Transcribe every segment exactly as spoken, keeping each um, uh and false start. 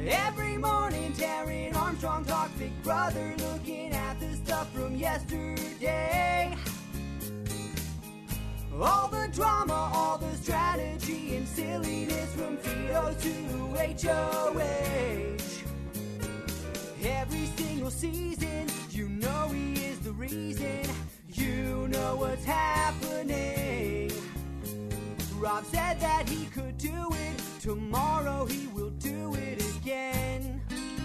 Every morning, Taryn Armstrong talks Big Brother, looking at the stuff from yesterday. All the drama, all the strategy and silliness from Fido to H O H. Every single season, you know he is the reason. You know what's happening. Rob said that he could do it. Tomorrow he will do it again.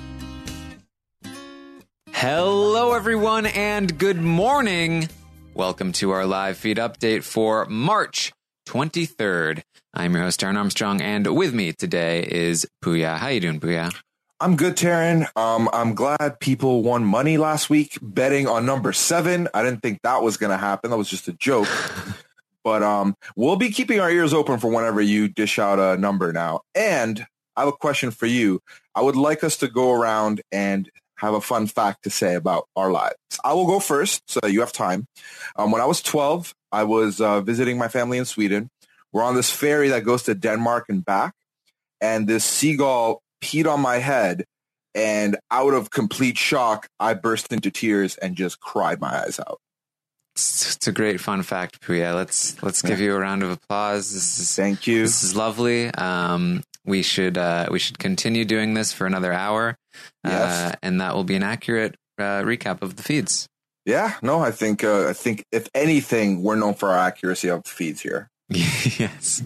Hello, everyone, and good morning. Welcome to our live feed update for March twenty-third. I'm your host, Taryn Armstrong, and with me today is Puya. How you doing, Puya? I'm good, Taryn. Um, I'm glad people won money last week betting on number seven. I didn't think that was going to happen. That was just a joke. But um, we'll be keeping our ears open for whenever you dish out a number now. And I have a question for you. I would like us to go around and have a fun fact to say about our lives. I will go first, so you have time. Um, when I was twelve, I was uh, visiting my family in Sweden. We're on this ferry that goes to Denmark and back, and this seagull peed on my head, and out of complete shock, I burst into tears and just cried my eyes out. It's a great fun fact, Puya. Let's let's give you a round of applause. This is thank you. This is lovely. Um, we should uh, we should continue doing this for another hour, yes. uh, and that will be an accurate uh, recap of the feeds. Yeah, no, I think uh, I think if anything, we're known for our accuracy of the feeds here. Yes.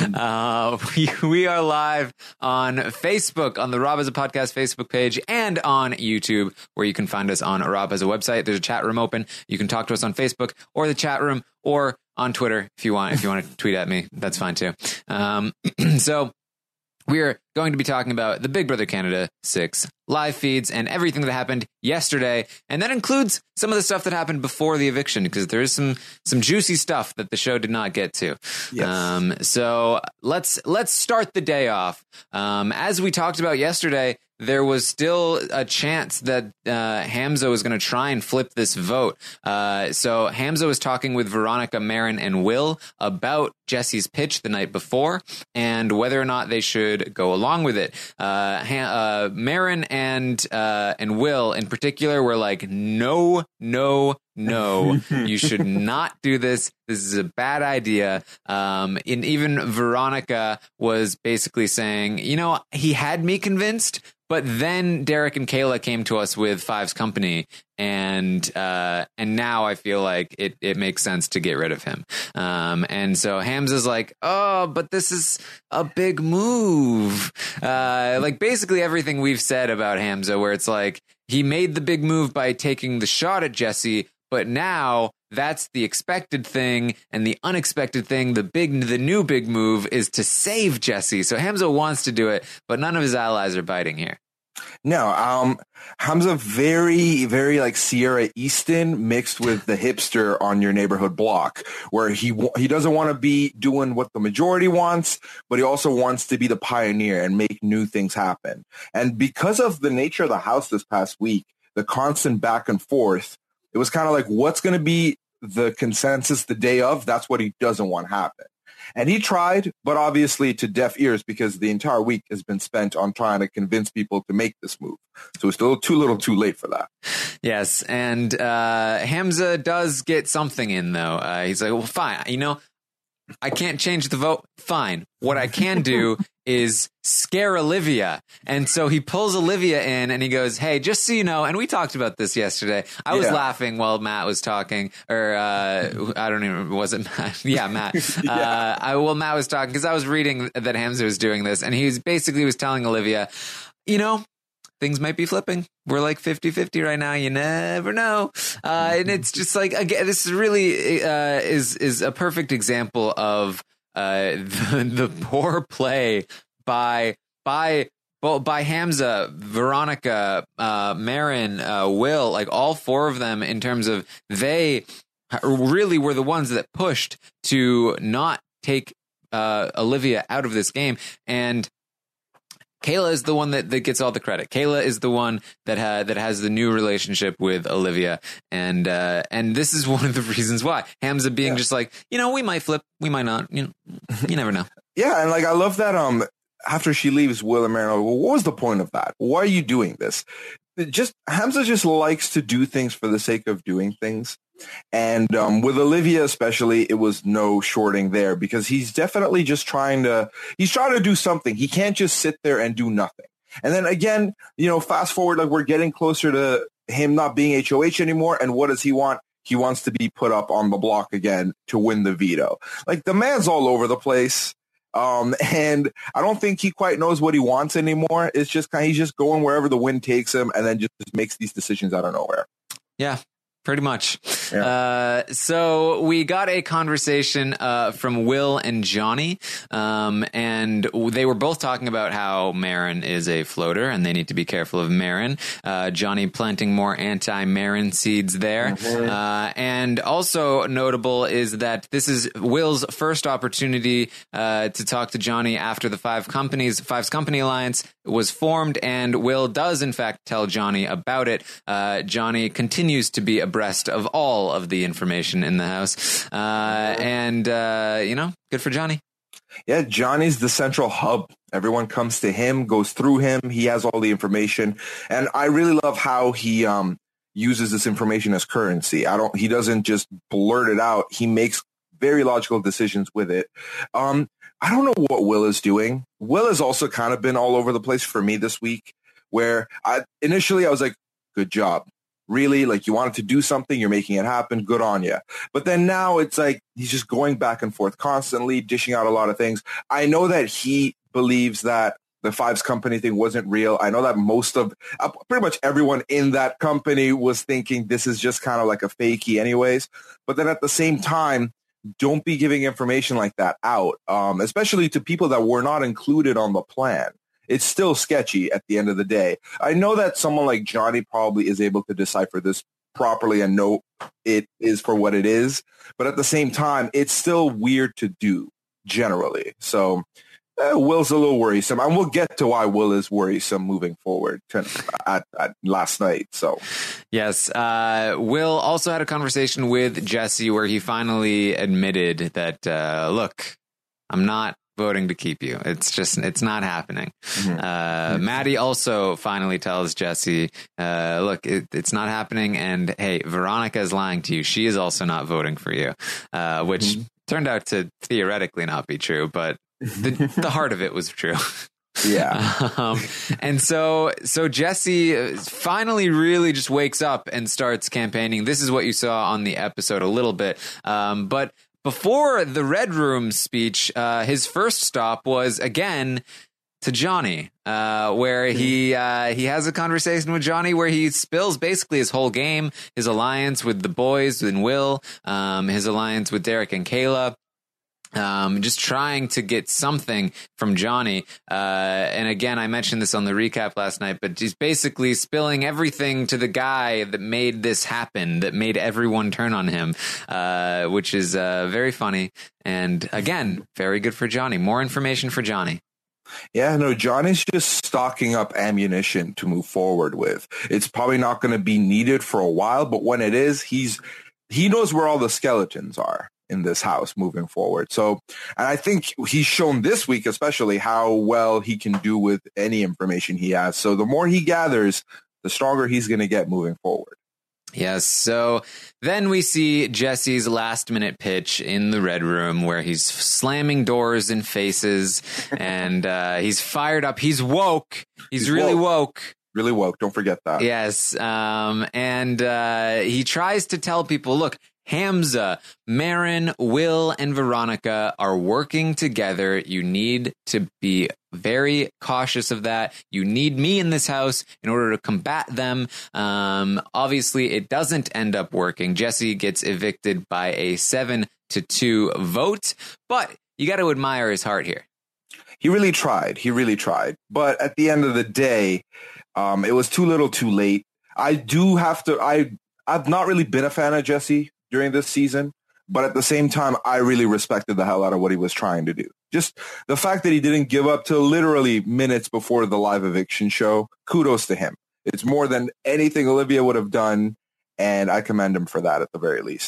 uh, we, we are live on Facebook, on the Rob Has a Podcast Facebook page, and on YouTube, where you can find us on Rob Has a website. There's a chat room open. You can talk to us on Facebook or the chat room or on Twitter if you want. If you want to tweet at me, that's fine too. Um, so we're going to be talking about the Big Brother Canada six live feeds and everything that happened yesterday. And that includes some of the stuff that happened before the eviction, because there is some some juicy stuff that the show did not get to. Yes. Um, so let's let's start the day off. Um, as we talked about yesterday, there was still a chance that uh, Hamza was going to try and flip this vote. Uh, so Hamza was talking with Veronica, Marin, and Will about Jesse's pitch the night before and whether or not they should go along with it. Uh, ha- uh, Marin and uh, and Will in particular were like, no, no, no, you should not do this. This is a bad idea. Um, and even Veronica was basically saying, you know, he had me convinced. But then Derek and Kayla came to us with Five's Company, and uh, and now I feel like it, it makes sense to get rid of him. Um, and so Hamza's like, oh, but this is a big move. Uh, like basically everything we've said about Hamza, where it's like he made the big move by taking the shot at Jesse, but now that's the expected thing, and the unexpected thing, the big, the new big move is to save Jesse. So Hamza wants to do it, but none of his allies are biting here. No, um, Hamza very, very like Sierra Easton mixed with the hipster on your neighborhood block, where he he doesn't want to be doing what the majority wants, but he also wants to be the pioneer and make new things happen. And because of the nature of the house this past week, the constant back and forth, it was kind of like, what's going to be the consensus the day of? That's what he doesn't want to happen. And he tried, but obviously to deaf ears, because the entire week has been spent on trying to convince people to make this move. So it's still too little too late for that. Yes. And uh, Hamza does get something in, though. Uh, he's like, well, fine. You know, I can't change the vote. Fine. What I can do is scare Olivia. And so he pulls Olivia in and he goes, hey, just so you know, and we talked about this yesterday. I was yeah. laughing while Matt was talking, or uh, I don't even, was it Matt? Yeah, Matt. yeah. Uh, I, well, Matt was talking because I was reading that Hamza was doing this, and he was basically was telling Olivia, you know, things might be flipping. We're like fifty-fifty right now. You never know. Uh, and it's just like, again, this is really uh, is is a perfect example of uh, the, the poor play by by by Hamza, Veronica, uh, Marin, uh, Will, like all four of them, in terms of they really were the ones that pushed to not take uh, Olivia out of this game. And Kayla is the one that, that gets all the credit. Kayla is the one that ha- that has the new relationship with Olivia, and uh, and this is one of the reasons why Hamza being yeah. just like, you know, we might flip, we might not, you know, you never know. Yeah, and like I love that um after she leaves Will and Marin, well, what was the point of that? Why are you doing this? It just Hamza just likes to do things for the sake of doing things. And um, with Olivia especially, it was no shorting there because he's definitely just trying to, he's trying to do something. He can't just sit there and do nothing. And then again, you know, fast forward, like we're getting closer to him not being H O H anymore. And what does he want? He wants to be put up on the block again to win the veto. Like the man's all over the place. Um, and I don't think he quite knows what he wants anymore. It's just kind of, he's just going wherever the wind takes him and then just makes these decisions out of nowhere. Yeah. Pretty much. Yeah. Uh, so we got a conversation uh, from Will and Johnny, um, and they were both talking about how Marin is a floater, and they need to be careful of Marin. Uh, Johnny planting more anti-Marin seeds there. Mm-hmm. Uh, and also notable is that this is Will's first opportunity uh, to talk to Johnny after the Five Companies, Fives Company Alliance was formed, and Will does, in fact, tell Johnny about it. Uh, Johnny continues to be abreast of all of the information in the house. Uh, and, uh, you know, good for Johnny. Yeah, Johnny's the central hub. Everyone comes to him, goes through him. He has all the information. And I really love how he um, uses this information as currency. I don't. He doesn't just blurt it out. He makes very logical decisions with it. Um, I don't know what Will is doing. Will has also kind of been all over the place for me this week, where I initially I was like, good job. Really, like you wanted to do something, you're making it happen. Good on you. But then now it's like he's just going back and forth constantly, dishing out a lot of things. I know that he believes that the Fives Company thing wasn't real. I know that most of, uh, pretty much everyone in that company was thinking this is just kind of like a fakey anyways. But then at the same time, don't be giving information like that out, um, especially to people that were not included on the plan. It's still sketchy at the end of the day. I know that someone like Johnny probably is able to decipher this properly and know it is for what it is. But at the same time, it's still weird to do generally. So uh, Will's a little worrisome. And we'll get to why Will is worrisome moving forward to, at, at last night. So, yes, uh, Will also had a conversation with Jesse where he finally admitted that, uh, look, I'm not voting to keep you. It's just, it's not happening. Mm-hmm. Uh, Maddie also finally tells Jesse, uh, look, it, it's not happening. And hey, Veronica is lying to you. She is also not voting for you, uh, which mm-hmm. turned out to theoretically not be true, but the, the heart of it was true. Yeah. um, and so, so Jesse finally really just wakes up and starts campaigning. This is what you saw on the episode a little bit. Um, but before the Red Room speech, uh, his first stop was again to Johnny, uh, where he uh, he has a conversation with Johnny where he spills basically his whole game, his alliance with the boys and Will, um, his alliance with Derek and Kayla. Um, just trying to get something from Johnny. Uh, and again, I mentioned this on the recap last night, but he's basically spilling everything to the guy that made this happen, that made everyone turn on him, uh, which is uh, very funny. And again, very good for Johnny. More information for Johnny. Yeah, no, Johnny's just stocking up ammunition to move forward with. It's probably not going to be needed for a while, but when it is, he's he knows where all the skeletons are in this house moving forward. So, and I think he's shown this week especially how well he can do with any information he has. So the more he gathers, the stronger he's going to get moving forward. Yes. So then we see Jesse's last minute pitch in the Red Room where he's slamming doors in faces and uh, he's fired up. He's woke. He's, he's really woke. woke. Really woke. Don't forget that. Yes. Um, and uh, he tries to tell people, look, Hamza, Marin, Will, and Veronica are working together. You need to be very cautious of that. You need me in this house in order to combat them. Um, obviously, it doesn't end up working. Jesse gets evicted by a seven to two vote, but you got to admire his heart here. He really tried. He really tried. But at the end of the day, um, it was too little too late. I do have to, I, I've not really been a fan of Jesse during this season, but at the same time, I really respected the hell out of what he was trying to do. Just the fact that he didn't give up till literally minutes before the live eviction show, kudos to him. It's more than anything Olivia would have done, and I commend him for that at the very least.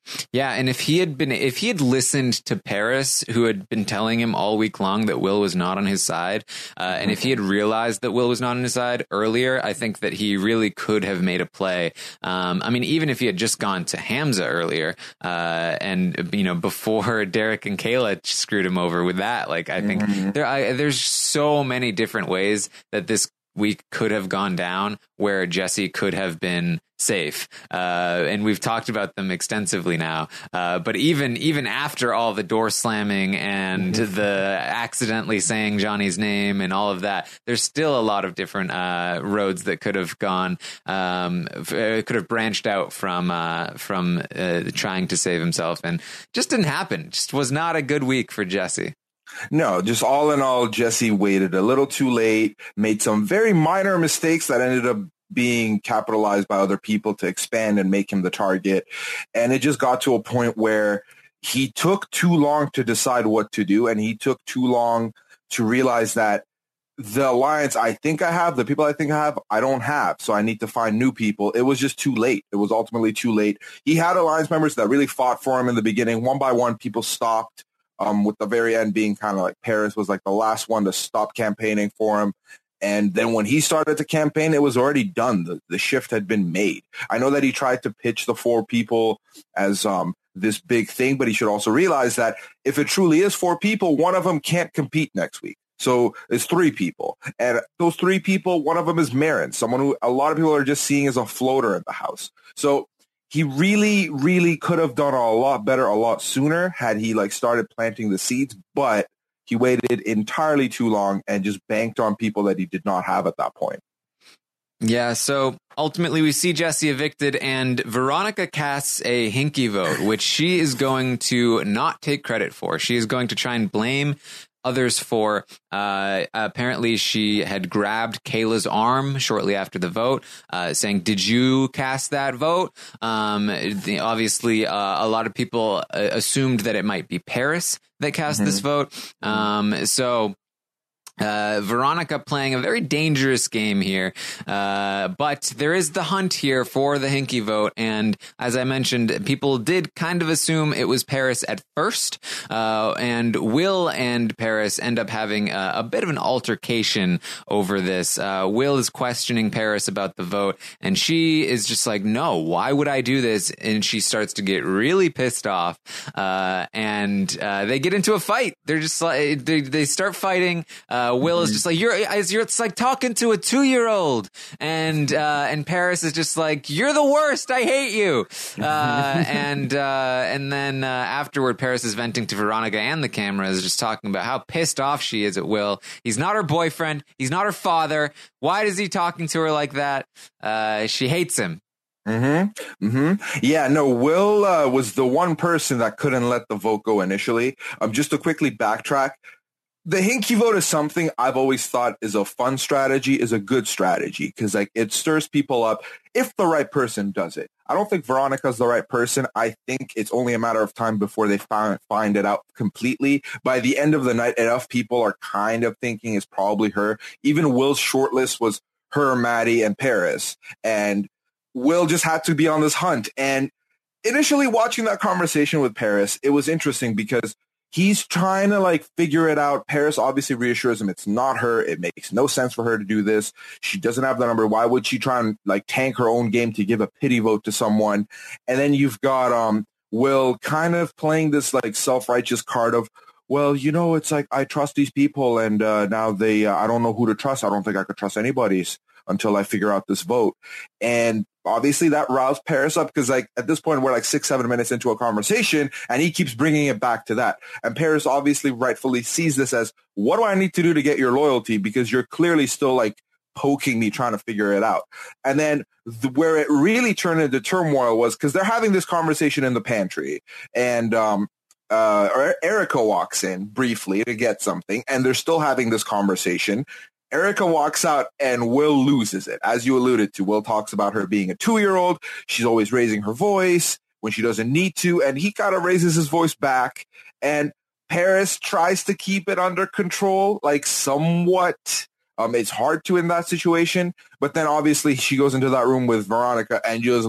Yeah, and if he had been, if he had listened to Paris, who had been telling him all week long that Will was not on his side, uh, and if he had realized that Will was not on his side earlier, I think that he really could have made a play. Um, I mean, even if he had just gone to Hamza earlier, uh, and you know, before Derek and Kayla screwed him over with that, like I think mm-hmm. there, I, there's so many different ways that this week could have gone down where Jesse could have been safe, uh, and we've talked about them extensively now. Uh, but even even after all the door slamming and mm-hmm. the accidentally saying Johnny's name and all of that, there's still a lot of different uh, roads that could have gone, um, could have branched out from uh, from uh, trying to save himself, and just didn't happen. Just was not a good week for Jesse. No, just all in all, Jesse waited a little too late, made some very minor mistakes that ended up being capitalized by other people to expand and make him the target. And it just got to a point where he took too long to decide what to do, and he took too long to realize that the alliance I think I have, the people I think I have, I don't have. So I need to find new people. It was just too late. It was ultimately too late. He had alliance members that really fought for him in the beginning. One by one, people stopped. Um, with the very end being kind of like Paris was like the last one to stop campaigning for him. And then when he started to campaign, it was already done. The, the shift had been made. I know that he tried to pitch the four people as um, this big thing, but he should also realize that if it truly is four people, one of them can't compete next week. So it's three people. And those three people, one of them is Marin, someone who a lot of people are just seeing as a floater in the house. So he really, really could have done a lot better a lot sooner had he like started planting the seeds, but he waited entirely too long and just banked on people that he did not have at that point. Yeah, so ultimately we see Jesse evicted, and Veronica casts a hinky vote, which she is going to not take credit for. She is going to try and blame others for. Uh, apparently, she had grabbed Kayla's arm shortly after the vote, uh, saying, "Did you cast that vote?" Um, the, obviously, uh, a lot of people uh, assumed that it might be Paris that cast mm-hmm. this vote. Um, so. Uh, Veronica playing a very dangerous game here, uh, but there is the hunt here for the hinky vote, and as I mentioned, people did kind of assume it was Paris at first, uh, and Will and Paris end up having a, a bit of an altercation over this. Uh, Will is questioning Paris about the vote, and she is just like, no, why would I do this? And she starts to get really pissed off, uh, and uh, they get into a fight. They're just like, they, they start fighting. Uh, Uh, Will is just like, you're, you're, it's like talking to a two-year-old. And, uh, and Paris is just like, you're the worst. I hate you. Uh, and, uh, and then, uh, afterward, Paris is venting to Veronica, and the camera is just talking about how pissed off she is at Will. He's not her boyfriend. He's not her father. Why is he talking to her like that? Uh, she hates him. Mm-hmm. Mm-hmm. Yeah, no, Will, uh, was the one person that couldn't let the vote go initially. Um, just to quickly backtrack. The hinky vote is something I've always thought is a fun strategy, is a good strategy, because like it stirs people up if the right person does it. I don't think Veronica's the right person. I think it's only a matter of time before they find, find it out completely. By the end of the night, enough people are kind of thinking it's probably her. Even Will's shortlist was her, Maddie, and Paris. And Will just had to be on this hunt. And initially watching that conversation with Paris, it was interesting because he's trying to like figure it out. Paris obviously reassures him it's not her. It makes no sense for her to do this. She doesn't have the number. Why would she try and like tank her own game to give a pity vote to someone? And then you've got um Will kind of playing this like self-righteous card of, well, you know, it's like I trust these people and uh, now they uh, I don't know who to trust. I don't think I could trust anybody's until I figure out this vote. And obviously that roused Paris up because like at this point we're like six, seven minutes into a conversation and he keeps bringing it back to that. And Paris obviously rightfully sees this as, what do I need to do to get your loyalty? Because you're clearly still like poking me trying to figure it out. And then the, where it really turned into turmoil was because they're having this conversation in the pantry and um, uh, Erica walks in briefly to get something and they're still having this conversation. Erica walks out and Will loses it. As you alluded to, Will talks about her being a two-year-old. She's always raising her voice when she doesn't need to, and he kind of raises his voice back. And Paris tries to keep it under control, like somewhat. Um, it's hard to in that situation. But then obviously she goes into that room with Veronica and just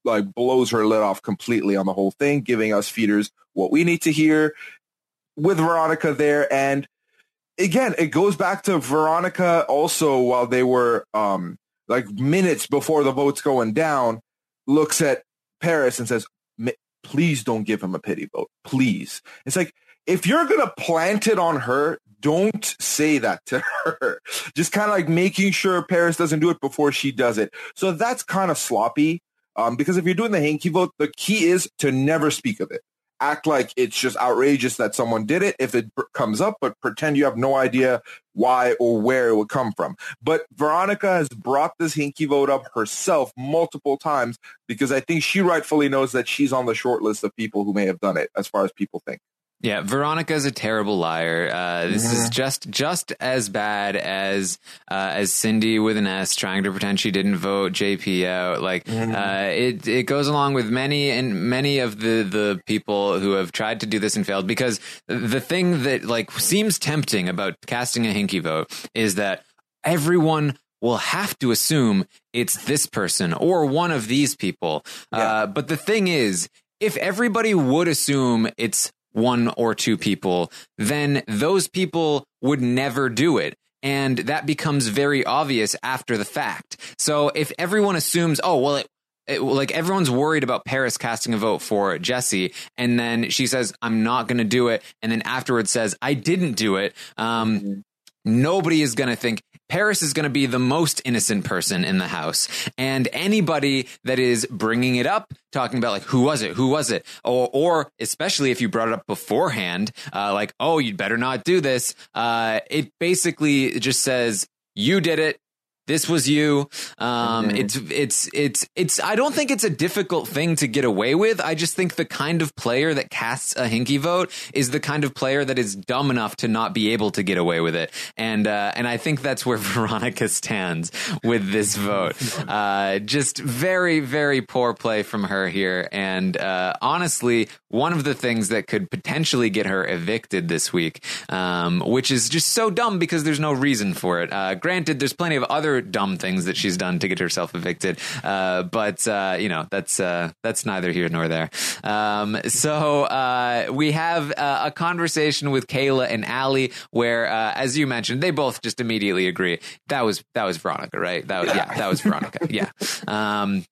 like blows her lid off completely on the whole thing, giving us feeders what we need to hear with Veronica there. And again, it goes back to Veronica also, while they were um, like minutes before the vote's going down, looks at Paris and says, please don't give him a pity vote. Please. It's like, if you're going to plant it on her, don't say that to her. Just kind of like making sure Paris doesn't do it before she does it. So that's kind of sloppy. Um, because if you're doing the hanky vote, the key is to never speak of it. Act like it's just outrageous that someone did it if it comes up, but pretend you have no idea why or where it would come from. But Veronica has brought this hinky vote up herself multiple times because I think she rightfully knows that she's on the short list of people who may have done it, as far as people think. Yeah, Veronica's a terrible liar. Uh, this mm-hmm. is just just as bad as uh, as Cindy with an S trying to pretend she didn't vote J P out. Like mm-hmm. uh, it it goes along with many and many of the the people who have tried to do this and failed. Because the thing that like seems tempting about casting a hinky vote is that everyone will have to assume it's this person or one of these people. Yeah. Uh, but the thing is, if everybody would assume it's one or two people, then those people would never do it. And that becomes very obvious after the fact. So if everyone assumes, oh, well, it, it, like everyone's worried about Paris casting a vote for Jesse, and then she says, I'm not going to do it. And then afterwards says, I didn't do it. Um, mm-hmm. Nobody is going to think Paris is going to be the most innocent person in the house. And anybody that is bringing it up, talking about like, who was it? Who was it? Or, or especially if you brought it up beforehand, uh, like, oh, you'd better not do this. Uh, it basically just says you did it. This was you. Um, mm-hmm. It's it's it's it's. I don't think it's a difficult thing to get away with. I just think the kind of player that casts a hinky vote is the kind of player that is dumb enough to not be able to get away with it. And uh, and I think that's where Veronica stands with this vote. Uh, just very very poor play from her here. And uh, honestly, one of the things that could potentially get her evicted this week, um, which is just so dumb because there's no reason for it. Uh, granted, there's plenty of other dumb things that she's done to get herself evicted, uh, but uh, you know that's uh, that's neither here nor there. Um, so uh, we have uh, a conversation with Kayla and Allie, where, uh, as you mentioned, they both just immediately agree that was that was Veronica, right? That was, yeah, that was Veronica. Yeah. Um,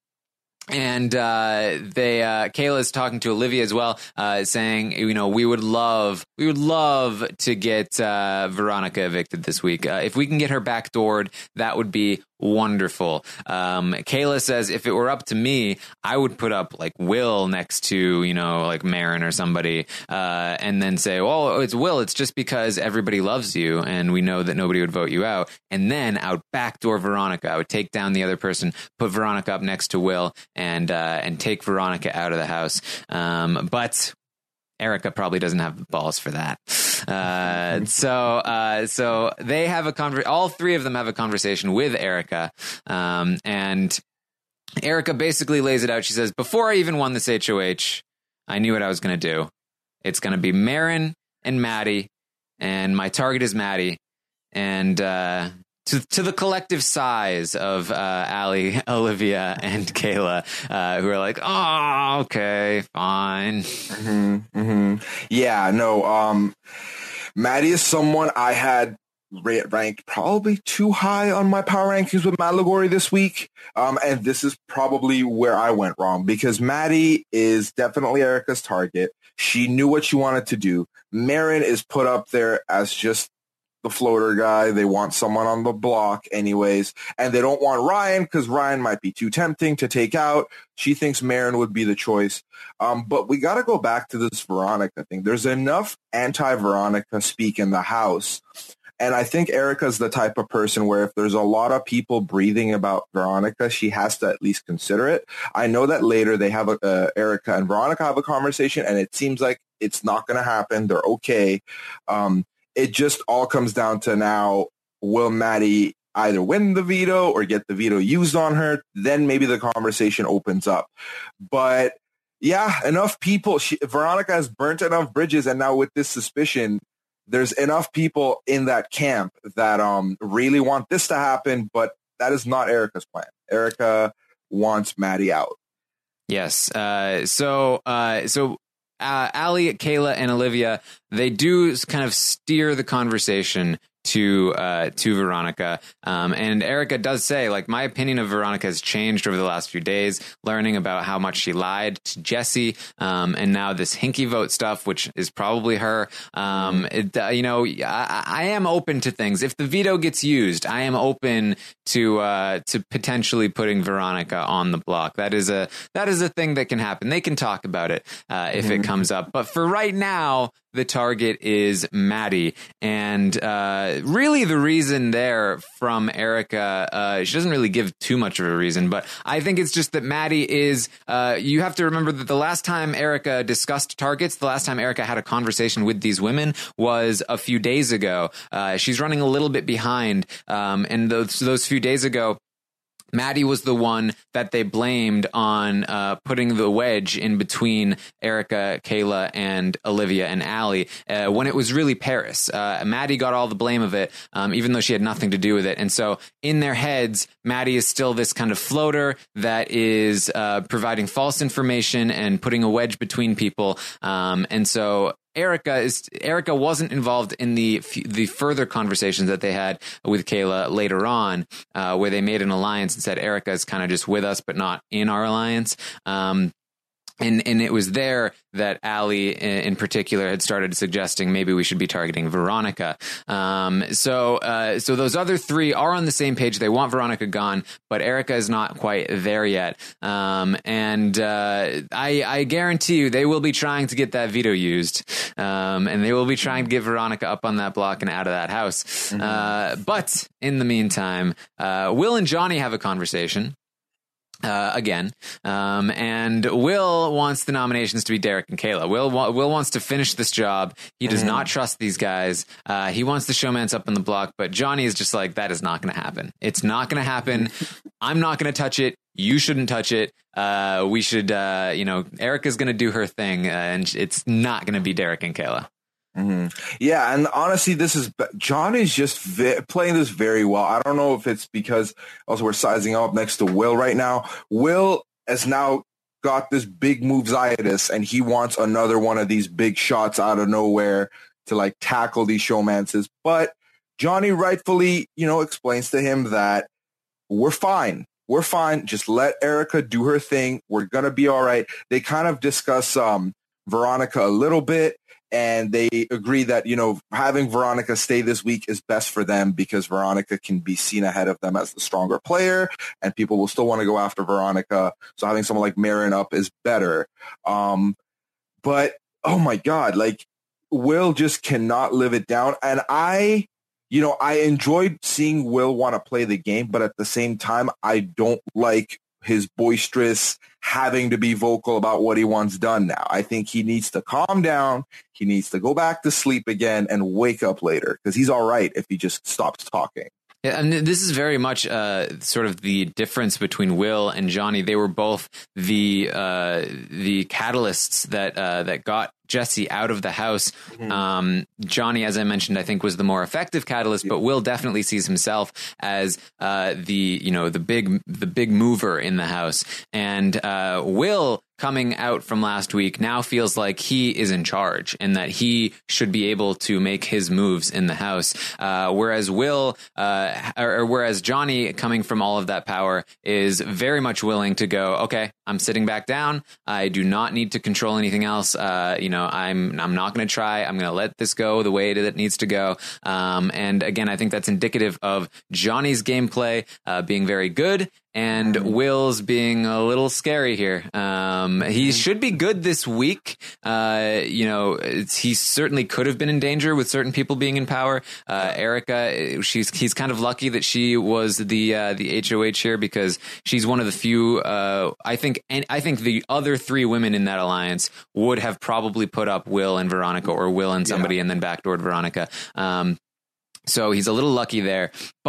And uh, they, uh, Kayla is talking to Olivia as well, uh, saying, you know, we would love, we would love to get uh, Veronica evicted this week. Uh, if we can get her backdoored, that would be wonderful. Um, Kayla says, if it were up to me, I would put up like Will next to, you know, like Marin or somebody, uh, and then say, oh, it's Will. It's just because everybody loves you and we know that nobody would vote you out. And then I would backdoor Veronica. I would take down the other person, put Veronica up next to Will, and uh, and take Veronica out of the house. Um, but Erica probably doesn't have the balls for that. Uh, so uh, so they have a conver- all three of them have a conversation with Erica. Um, and Erica basically lays it out. She says, before I even won this H O H, I knew what I was going to do. It's going to be Marin and Maddie, and my target is Maddie. And uh, to to the collective sighs of uh, Allie, Olivia, and Kayla, uh, who are like, oh, okay, fine. Mm-hmm, mm-hmm. Yeah, no, um, Maddie is someone I had ranked probably too high on my power rankings with Matt Liguori this week. Um, and this is probably where I went wrong, because Maddie is definitely Erica's target. She knew what she wanted to do. Marin is put up there as just the floater guy. They want someone on the block anyways, and they don't want Ryan because Ryan might be too tempting to take out. She thinks Marin would be the choice. Um, but we got to go back to this Veronica thing. There's enough anti-Veronica speak in the house. And I think Erica's the type of person where if there's a lot of people breathing about Veronica, she has to at least consider it. I know that later they have a, uh, Erica and Veronica have a conversation, and it seems like it's not going to happen. They're okay. Um, It just all comes down to now, will Maddie either win the veto or get the veto used on her? Then maybe the conversation opens up. But yeah, enough people. She, Veronica has burnt enough bridges, and now with this suspicion, there's enough people in that camp that um really want this to happen, but that is not Erica's plan. Erica wants Maddie out. Yes. Uh, so, uh, so uh, Ali, Kayla, and Olivia, they do kind of steer the conversation to uh, to Veronica. Um, and Erica does say, like, my opinion of Veronica has changed over the last few days, learning about how much she lied to Jesse, um, and now this Hinky vote stuff, which is probably her. Um, it, uh, you know, I, I am open to things. If the veto gets used, I am open to uh, to potentially putting Veronica on the block. That is a that is a thing that can happen. They can talk about it uh, if mm-hmm. it comes up. But for right now, the target is Maddie. And uh, really the reason there from Erica, uh, she doesn't really give too much of a reason, but I think it's just that Maddie is, uh, you have to remember that the last time Erica discussed targets, the last time Erica had a conversation with these women was a few days ago. Uh, she's running a little bit behind. Um, and those, those few days ago, Maddie was the one that they blamed on uh, putting the wedge in between Erica, Kayla, and Olivia and Ali uh, when it was really Paris. Uh, Maddie got all the blame of it, um, even though she had nothing to do with it. And so in their heads, Maddie is still this kind of floater that is uh, providing false information and putting a wedge between people. Um, and so Erica is Erica wasn't involved in the the further conversations that they had with Kayla later on, uh, where they made an alliance and said Erica is kind of just with us, but not in our alliance. Um, And and it was there that Ali in particular had started suggesting maybe we should be targeting Veronica. Um, so uh, so those other three are on the same page. They want Veronica gone, but Erica is not quite there yet. Um, and uh, I, I guarantee you they will be trying to get that veto used. Um, and they will be trying to get Veronica up on that block and out of that house. Mm-hmm. Uh, but in the meantime, uh, Will and Johnny have a conversation. Uh, again, um, and Will wants the nominations to be Derek and Kayla. Will Will wants to finish this job. He does mm. not trust these guys. Uh, he wants the showmance up on the block, but Johnny is just like, that is not going to happen. It's not going to happen. I'm not going to touch it. You shouldn't touch it. Uh, we should, uh, you know, Erica's going to do her thing, uh, and it's not going to be Derek and Kayla. Mm-hmm. Yeah, and honestly, this is Johnny's just vi- playing this very well. I don't know if it's because also we're sizing up next to Will right now. Will has now got this big moves-itis, and he wants another one of these big shots out of nowhere to like tackle these showmances. But Johnny rightfully, you know, explains to him that we're fine. We're fine. Just let Erica do her thing. We're gonna be all right. They kind of discuss um, Veronica a little bit. And they agree that, you know, having Veronica stay this week is best for them because Veronica can be seen ahead of them as the stronger player and people will still want to go after Veronica. So having someone like Marin up is better. Um, but, oh, my God, like Will just cannot live it down. And I, you know, I enjoyed seeing Will want to play the game, but at the same time, I don't like his boisterous having to be vocal about what he wants done now. I think he needs to calm down. He needs to go back to sleep again and wake up later because he's all right if he just stops talking. Yeah, and this is very much uh, sort of the difference between Will and Johnny. They were both the uh, the catalysts that uh, that got Jesse out of the house. Mm-hmm. Um, Johnny, as I mentioned, I think was the more effective catalyst, but Will definitely sees himself as uh, the you know the big the big mover in the house, and uh, Will, coming out from last week, now feels like he is in charge and that he should be able to make his moves in the house. Uh, whereas Will, uh, or, or whereas Johnny, coming from all of that power, is very much willing to go, okay, I'm sitting back down. I do not need to control anything else. Uh, you know, I'm I'm not going to try. I'm going to let this go the way that it needs to go. Um, and again, I think that's indicative of Johnny's gameplay uh, being very good and Will's being a little scary here. Um, he should be good this week. Uh, you know, it's, he certainly could have been in danger with certain people being in power. Uh, Erica, she's he's kind of lucky that she was the uh, the H O H here because she's one of the few. Uh, I think and I think the other three women in that alliance would have probably put up Will and Veronica, or Will and somebody, yeah. and then backdoored Veronica. Um, So he's a little lucky there. But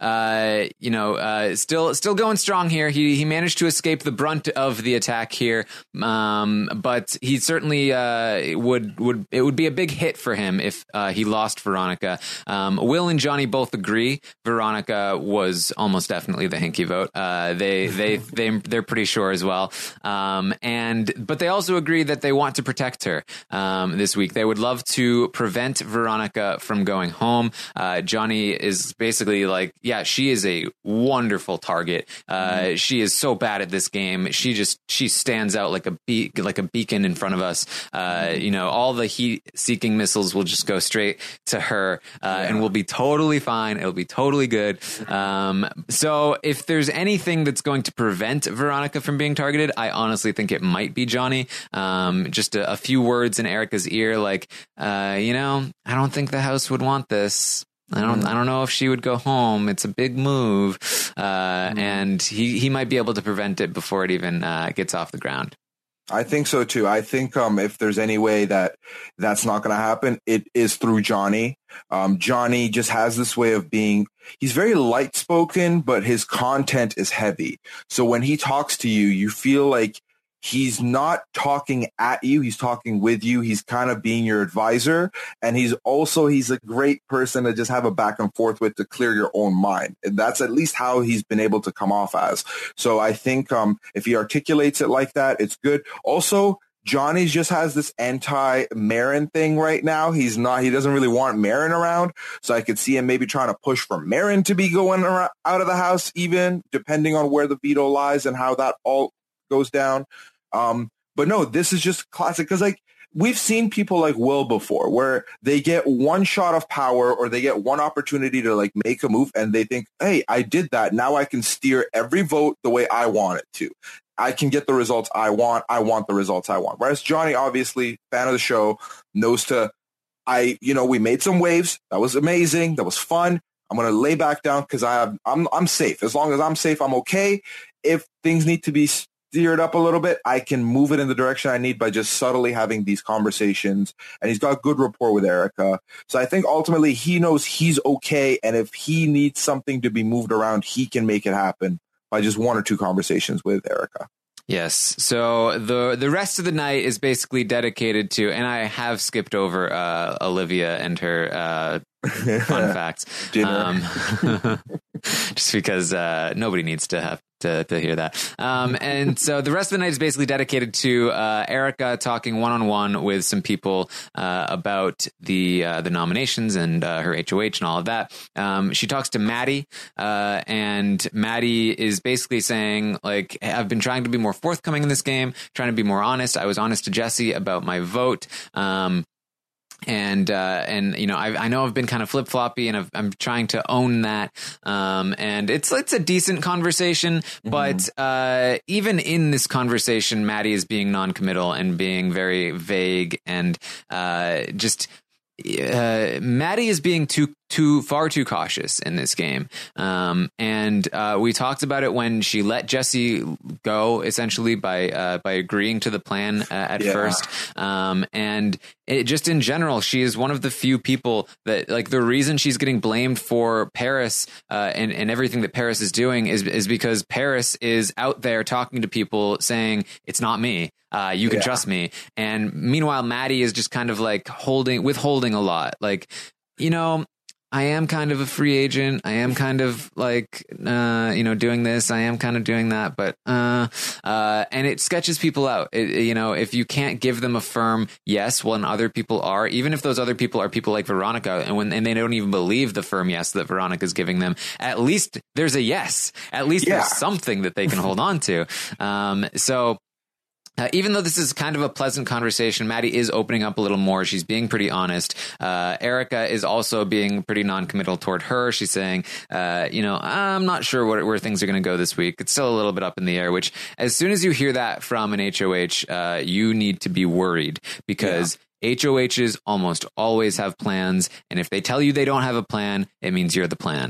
uh, you know, uh, still still going strong here. He he managed to escape the brunt of the attack here, um, but he certainly uh, would would it would be a big hit for him if uh, he lost Veronica. Um, Will and Johnny both agree Veronica was almost definitely the Hinky vote. Uh, they they they they're pretty sure as well. Um, and but they also agree that they want to protect her um, this week. They would love to prevent Veronica from going home. Uh, Johnny is basically like, yeah, she is a wonderful target. Uh, mm-hmm. She is so bad at this game. She just she stands out like a be- like a beacon in front of us. Uh, mm-hmm. You know, all the heat-seeking missiles will just go straight to her, uh, yeah. and we'll be totally fine. It'll be totally good. Um, so if there's anything that's going to prevent Veronica from being targeted, I honestly think it might be Johnny. Um, just a, a few words in Erica's ear, like, uh, you know, I don't think the house would want this. I don't. Mm. I don't know if she would go home. It's a big move, uh, mm. and he, he might be able to prevent it before it even uh, gets off the ground. I think so too. I think um, if there's any way that that's not going to happen, it is through Johnny. Um, Johnny just has this way of being. He's very light spoken, but his content is heavy. So when he talks to you, you feel like he's not talking at you. He's talking with you. He's kind of being your advisor. And he's also, he's a great person to just have a back and forth with to clear your own mind. And that's at least how he's been able to come off as. So I think um, if he articulates it like that, it's good. Also, Johnny just has this anti-Marin thing right now. He's not, he doesn't really want Marin around. So I could see him maybe trying to push for Marin to be going around, out of the house, even depending on where the veto lies and how that all goes down. Um, but no, this is just classic because like we've seen people like Will before where they get one shot of power or they get one opportunity to like make a move and they think, hey, I did that. Now I can steer every vote the way I want it to. I can get the results I want. I want the results I want. Whereas Johnny, obviously, fan of the show, knows to, I, you know, we made some waves. That was amazing. That was fun. I'm going to lay back down because I have, I'm, I'm safe. As long as I'm safe, I'm okay. If things need to be steered up a little bit, I can move it in the direction I need by just subtly having these conversations. And he's got good rapport with Erica. So I think ultimately he knows he's okay. And if he needs something to be moved around, he can make it happen by just one or two conversations with Erica. Yes. So the the rest of the night is basically dedicated to, and I have skipped over uh, Olivia and her uh, fun facts. Dinner. Um, just because uh, nobody needs to have to, to hear that. Um, and so the rest of the night is basically dedicated to uh, Erica talking one-on-one with some people uh, about the uh, the nominations and uh, her H O H and all of that. Um, she talks to Maddie, uh, and Maddie is basically saying, like, I've been trying to be more forthcoming in this game, trying to be more honest. I was honest to Jesse about my vote. Um, And, uh, and, you know, I, I know I've been kind of flip floppy and I've, I'm trying to own that. Um, and it's, it's a decent conversation, mm-hmm. but, uh, even in this conversation, Maddie is being non-committal and being very vague and, uh, just, uh, Maddie is being too, too far too cautious in this game. Um, and, uh, we talked about it when she let Jesse go essentially by, uh, by agreeing to the plan uh, at yeah. first. Um, and it just in general, she is one of the few people that like the reason she's getting blamed for Paris, uh, and, and everything that Paris is doing is, is because Paris is out there talking to people saying it's not me. Uh, you can yeah. trust me. And meanwhile, Maddie is just kind of like holding, withholding a lot. Like, you know, I am kind of a free agent. I am kind of like, uh, you know, doing this. I am kind of doing that. But, uh, uh, and it sketches people out. It, you know, if you can't give them a firm yes, when other people are, even if those other people are people like Veronica and when, and they don't even believe the firm yes that Veronica is giving them, at least there's a yes. At least yeah. there's something that they can hold on to. Um, so, Uh, even though this is kind of a pleasant conversation, Maddie is opening up a little more. She's being pretty honest. Uh, Erica is also being pretty non-committal toward her. She's saying, uh, you know, I'm not sure what, where things are going to go this week. It's still a little bit up in the air, which as soon as you hear that from an H O H, uh, you need to be worried because yeah. H O Hs almost always have plans. And if they tell you they don't have a plan, it means you're the plan.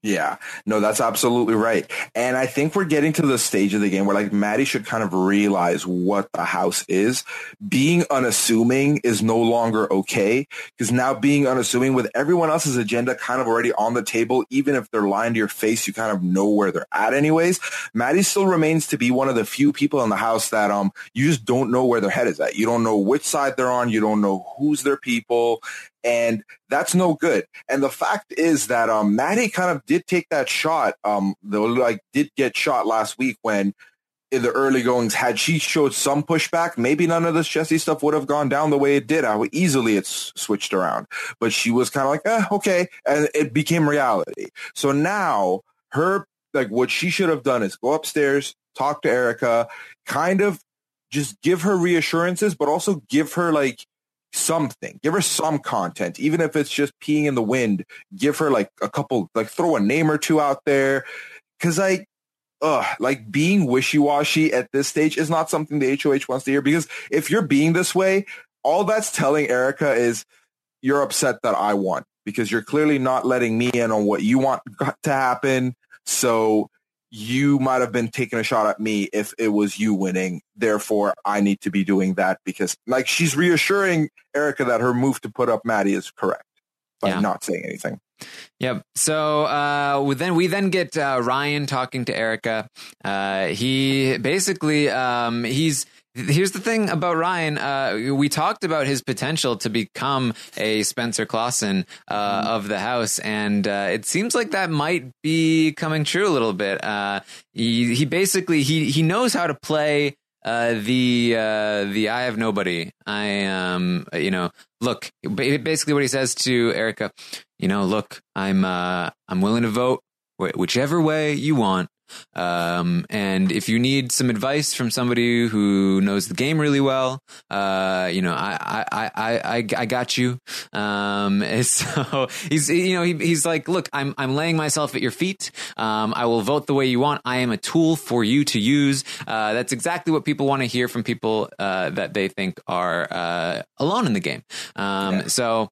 Yeah, no, that's absolutely right. And I think we're getting to the stage of the game where like Maddie should kind of realize what the house is. Being unassuming is no longer okay, because now being unassuming with everyone else's agenda kind of already on the table, even if they're lying to your face, you kind of know where they're at anyways. Maddie still remains to be one of the few people in the house that um you just don't know where their head is at. You don't know which side they're on. You don't know who's their people. And that's no good. And the fact is that um, Maddie kind of did take that shot. Um, though, like, did get shot last week when, in the early goings, had she showed some pushback, maybe none of this Jesse stuff would have gone down the way it did. How easily it's switched around. But she was kind of like, eh, okay, and it became reality. So now her, like, what she should have done is go upstairs, talk to Erica, kind of just give her reassurances, but also give her like something, give her some content, even if it's just peeing in the wind. Give her like a couple, like throw a name or two out there, because like uh like being wishy-washy at this stage is not something the H O H wants to hear, because if you're being this way, all that's telling Erica is you're upset that I won, because you're clearly not letting me in on what you want to happen. So you might have been taking a shot at me if it was you winning. Therefore, I need to be doing that, because like she's reassuring Erica that her move to put up Maddie is correct by yeah. not saying anything. Yep. So uh, we then we then get uh, Ryan talking to Erica. Uh, he basically um, he's. Here's the thing about Ryan. Uh, we talked about his potential to become a Spencer Clausen uh, mm. of the house, and uh, it seems like that might be coming true a little bit. Uh, he, he basically he he knows how to play uh, the uh, the I have nobody. I um you know look basically what he says to Erica. You know, look, I'm uh, I'm willing to vote wh- whichever way you want. Um, and if you need some advice from somebody who knows the game really well, uh, you know, I, I, I, I, I got you. Um, so he's, you know, he, he's like, look, I'm, I'm laying myself at your feet. Um, I will vote the way you want. I am a tool for you to use. Uh, that's exactly what people want to hear from people, uh, that they think are, uh, alone in the game. Um, yeah. so,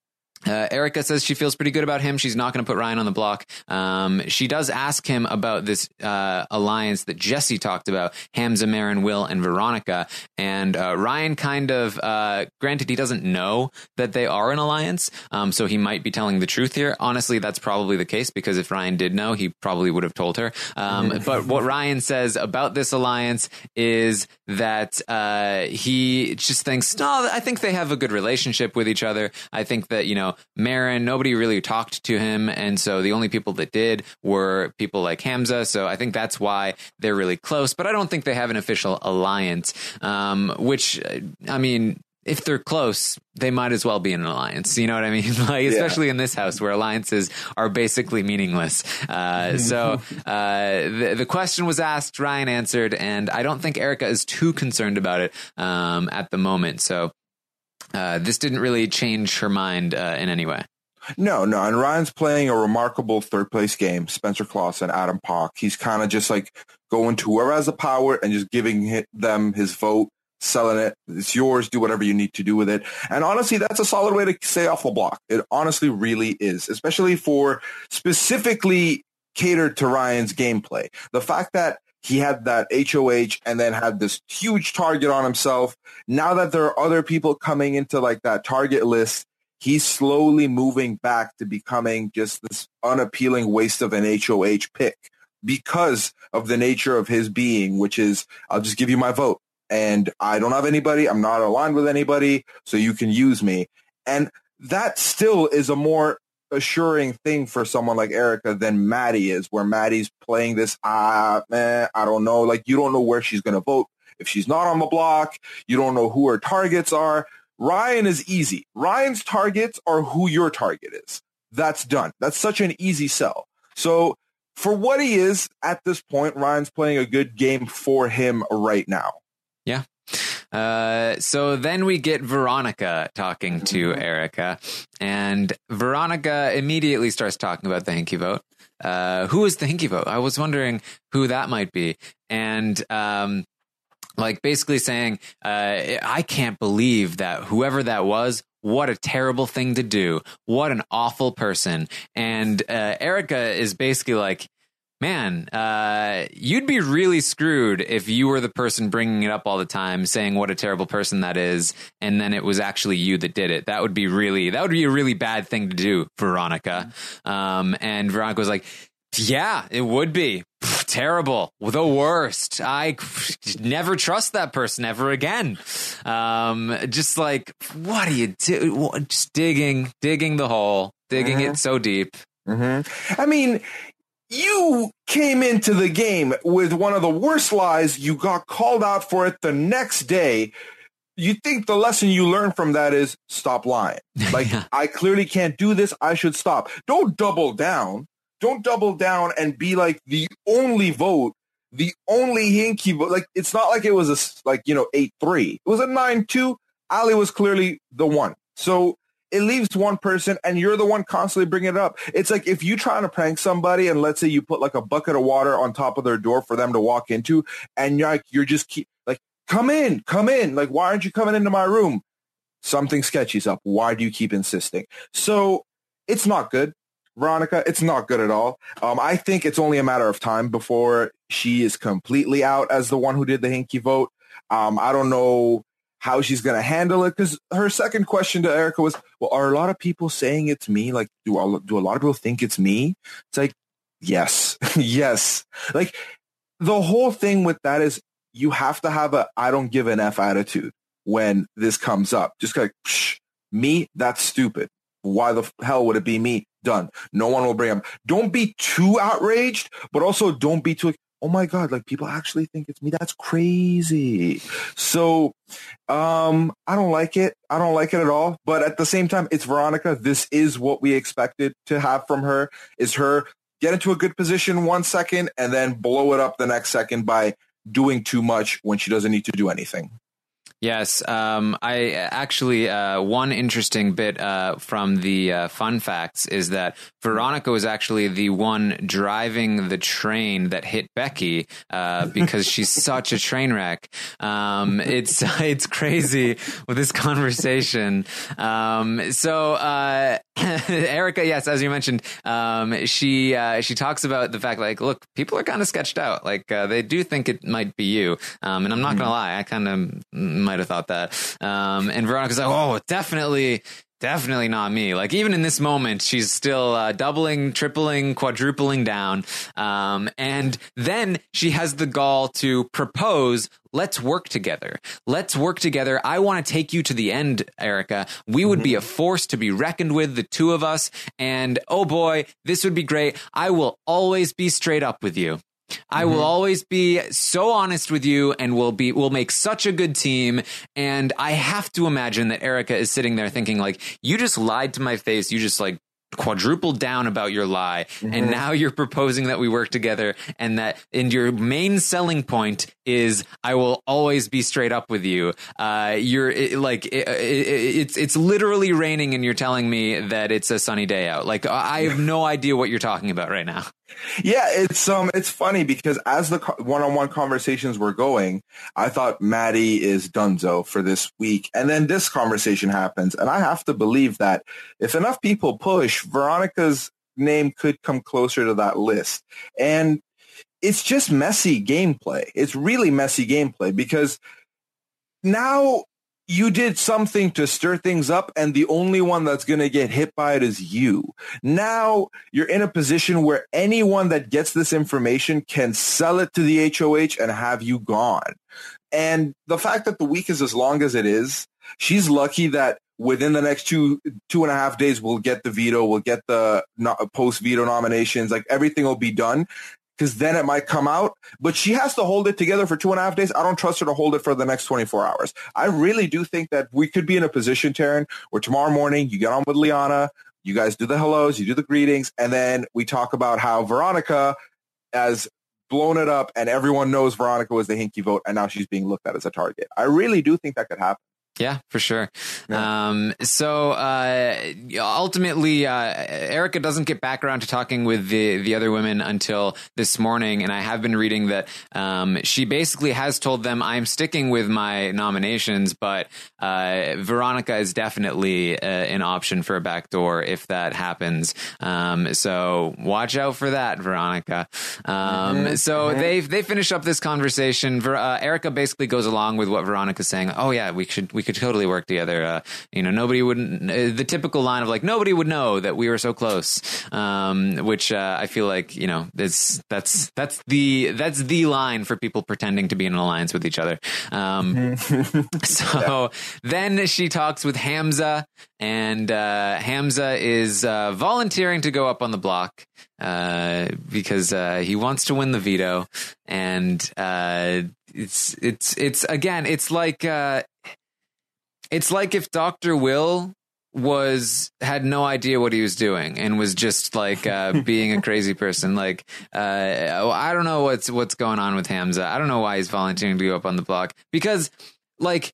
Uh, Erica says she feels pretty good about him. She's not going to put Ryan on the block. Um, she does ask him about this uh, alliance that Jesse talked about, Hamza, Marin, Will, and Veronica. And uh, Ryan kind of, uh, granted, he doesn't know that they are an alliance, um, so he might be telling the truth here. Honestly, that's probably the case, because if Ryan did know, he probably would have told her. Um, but what Ryan says about this alliance is that uh, he just thinks, no, I think they have a good relationship with each other. I think that, you know, Marin, nobody really talked to him, and so the only people that did were people like Hamza, so I think that's why they're really close, but I don't think they have an official alliance, um, which, I mean, if they're close, they might as well be in an alliance, you know what I mean? Like, especially yeah. in this house where alliances are basically meaningless. Uh, so uh, the, the question was asked, Ryan answered, and I don't think Erica is too concerned about it um, at the moment, so Uh, this didn't really change her mind uh, in any way. No, no. And Ryan's playing a remarkable third place game. Spencer Clausen, Adam Pock. He's kind of just like going to whoever has the power and just giving them his vote, selling it. It's yours. Do whatever you need to do with it. And honestly, that's a solid way to stay off the block. It honestly really is, especially for specifically catered to Ryan's gameplay. The fact that he had that H O H and then had this huge target on himself. Now that there are other people coming into like that target list, he's slowly moving back to becoming just this unappealing waste of an H O H pick because of the nature of his being, which is, I'll just give you my vote. And I don't have anybody. I'm not aligned with anybody, so you can use me. And that still is a more assuring thing for someone like Erica than Maddie is, where Maddie's playing this, ah, man, I don't know. Like, you don't know where she's going to vote. If she's not on the block, you don't know who her targets are. Ryan is easy. Ryan's targets are who your target is. That's done. That's such an easy sell. So for what he is at this point, Ryan's playing a good game for him right now. Yeah. Uh, so then we get Veronica talking to Erica, and Veronica immediately starts talking about the Hinky vote. Uh, who is the Hinky vote? I was wondering who that might be. And, um, like basically saying, uh, I can't believe that whoever that was what a terrible thing to do. What an awful person. And uh, Erica is basically like, man, uh, you'd be really screwed if you were the person bringing it up all the time, saying what a terrible person that is, and then it was actually you that did it. That would be really, that would be a really bad thing to do, Veronica. Um, and Veronica was like, yeah, it would be. Pff, terrible. The worst. I pff, never trust that person ever again. Um, just like, what do you do? Just digging, digging the hole, digging mm-hmm. it so deep. Mm-hmm. I mean, you came into the game with one of the worst lies. You got called out for it the next day. You think the lesson you learn from that is stop lying. Like, yeah. I clearly can't do this. I should stop. Don't double down. Don't double down and be like the only vote, the only Hinky vote. Like, it's not like it was a, like, you know, eight three. It was a nine two. Ali was clearly the one. So it leaves one person and you're the one constantly bringing it up. It's like if you trying to prank somebody and let's say you put like a bucket of water on top of their door for them to walk into and you're like, you're just keep like, come in, come in. Like, why aren't you coming into my room? Something sketchy's up. Why do you keep insisting? So it's not good. Veronica, it's not good at all. Um, I think it's only a matter of time before she is completely out as the one who did the Hinky vote. Um, I don't know how she's going to handle it because her second question to Erica was, well, are a lot of people saying it's me? Like, do a, do a lot of people think it's me? It's like, yes, yes. Like, the whole thing with that is you have to have a I don't give an F attitude when this comes up. Just like, psh, me? That's stupid. Why the hell would it be me? Done. No one will bring up. Don't be too outraged, but also don't be too, oh my God, like people actually think it's me. That's crazy. So um, I don't like it. I don't like it at all. But at the same time, it's Veronica. This is what we expected to have from her, is her get into a good position one second and then blow it up the next second by doing too much when she doesn't need to do anything. Yes, um, I actually, uh, one interesting bit uh, from the uh, fun facts is that Veronica was actually the one driving the train that hit Becky uh, because she's such a train wreck. Um, it's it's crazy with this conversation. Um, so uh, Erica, yes, as you mentioned, um, she uh, she talks about the fact like, look, people are kind of sketched out. Like uh, they do think it might be you, um, and I'm not gonna lie, I kind of might have thought that. Um, and Veronica's like, oh, definitely, definitely not me. Like, even in this moment, she's still uh, doubling, tripling, quadrupling down. Um, and then she has the gall to propose, let's work together. Let's work together. I want to take you to the end, Erica. We would be a force to be reckoned with, the two of us. And oh boy, this would be great. I will always be straight up with you. I mm-hmm. will always be so honest with you, and we'll be we'll make such a good team. And I have to imagine that Erica is sitting there thinking, like, you just lied to my face. You just like quadrupled down about your lie, mm-hmm. and now you're proposing that we work together, and that and your main selling point is I will always be straight up with you. Uh, you're it, like it, it, it's it's literally raining, and you're telling me that it's a sunny day out. Like, I have no idea what you're talking about right now. Yeah, it's um, it's funny because as the one-on-one conversations were going, I thought Maddie is donezo for this week, and then this conversation happens, and I have to believe that if enough people push, Veronica's name could come closer to that list. And it's just messy gameplay. It's really messy gameplay because now you did something to stir things up, and the only one that's going to get hit by it is you. Now you're in a position where anyone that gets this information can sell it to the H O H and have you gone. And the fact that the week is as long as it is, she's lucky that within the next two, two and a half days, we'll get the veto, we'll get the no, post-veto nominations, like everything will be done. Because then it might come out, but she has to hold it together for two and a half days. I don't trust her to hold it for the next twenty-four hours. I really do think that we could be in a position, Taryn, where tomorrow morning you get on with Liana, you guys do the hellos, you do the greetings, and then we talk about how Veronica has blown it up and everyone knows Veronica was the Hinky vote and now she's being looked at as a target. I really do think that could happen. Yeah, for sure. Yeah. Um, so uh, ultimately, uh, Erica doesn't get back around to talking with the, the other women until this morning. And I have been reading that um, she basically has told them, I'm sticking with my nominations, but uh, Veronica is definitely uh, an option for a backdoor if that happens. Um, so watch out for that, Veronica. Um, Mm-hmm. So Mm-hmm. they they finish up this conversation. Ver- uh, Erica basically goes along with what Veronica's saying. Oh, yeah, we should we could totally work together. Uh, you know, nobody wouldn't, uh, the typical line of like, nobody would know that we were so close. Um, which, uh, I feel like, you know, it's, that's, that's the, that's the line for people pretending to be in an alliance with each other. Um, so then she talks with Hamza, and, uh, Hamza is, uh, volunteering to go up on the block, uh, because, uh, he wants to win the veto. And, uh, it's, it's, it's, again, it's like, uh, It's like if Doctor Will was had no idea what he was doing and was just like uh, being a crazy person. Like uh, I don't know what's what's going on with Hamza. I don't know why he's volunteering to go up on the block, because like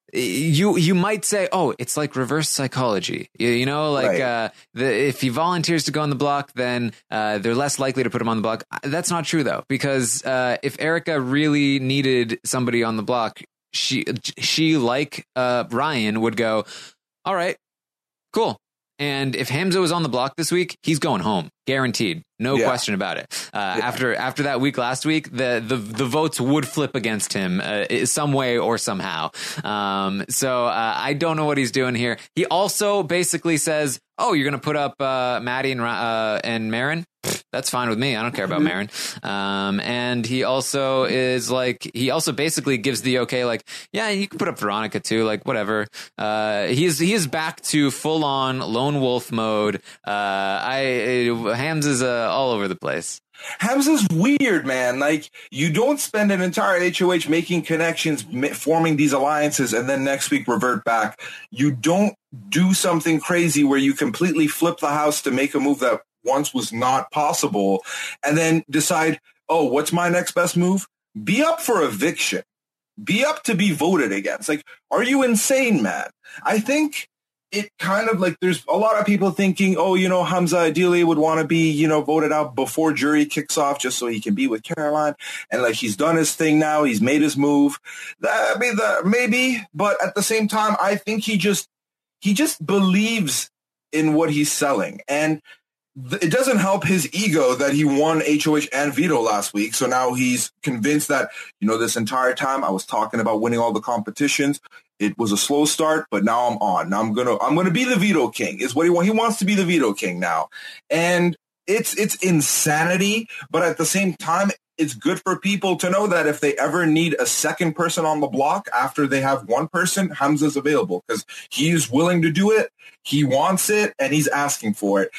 you you might say, oh, it's like reverse psychology. You, you know, like Right. uh, the, if he volunteers to go on the block, then uh, they're less likely to put him on the block. That's not true, though, because uh, if Erica really needed somebody on the block, she she like uh Ryan would go, all right, cool. And if Hamza was on the block this week, he's going home, guaranteed, no Yeah. question about it. Uh, Yeah. After after that week last week, the the the votes would flip against him uh, some way or somehow. Um, so uh, I don't know what he's doing here. He also basically says, "Oh, you're going to put up uh, Maddie and uh, and Marin." That's fine with me. I don't care about Marin. Um, and he also is like, he also basically gives the okay, like, yeah, you can put up Veronica too, like whatever. Uh, he's he is back to full on lone wolf mode. Uh, I Hams is uh, all over the place. Hamza's weird, man. Like, you don't spend an entire H O H making connections, ma- forming these alliances, and then next week revert back. You don't do something crazy where you completely flip the house to make a move that once was not possible, and then decide, oh, what's my next best move? Be up for eviction. Be up to be voted against. Like, are you insane, man? I think it kind of like there's a lot of people thinking, oh, you know, Hamza ideally would want to be, you know, voted out before jury kicks off just so he can be with Caroline. And like, he's done his thing now. He's made his move. That, I mean, the, maybe, but at the same time, I think he just, he just believes in what he's selling. And it doesn't help his ego that he won H O H and veto last week. So now he's convinced that, you know, this entire time I was talking about winning all the competitions. It was a slow start, but now I'm on. Now I'm gonna I'm gonna be the veto king. Is what he wants. He wants to be the veto king now, and it's it's insanity. But at the same time, it's good for people to know that if they ever need a second person on the block after they have one person, Hamza's available because he's willing to do it. He wants it, and he's asking for it.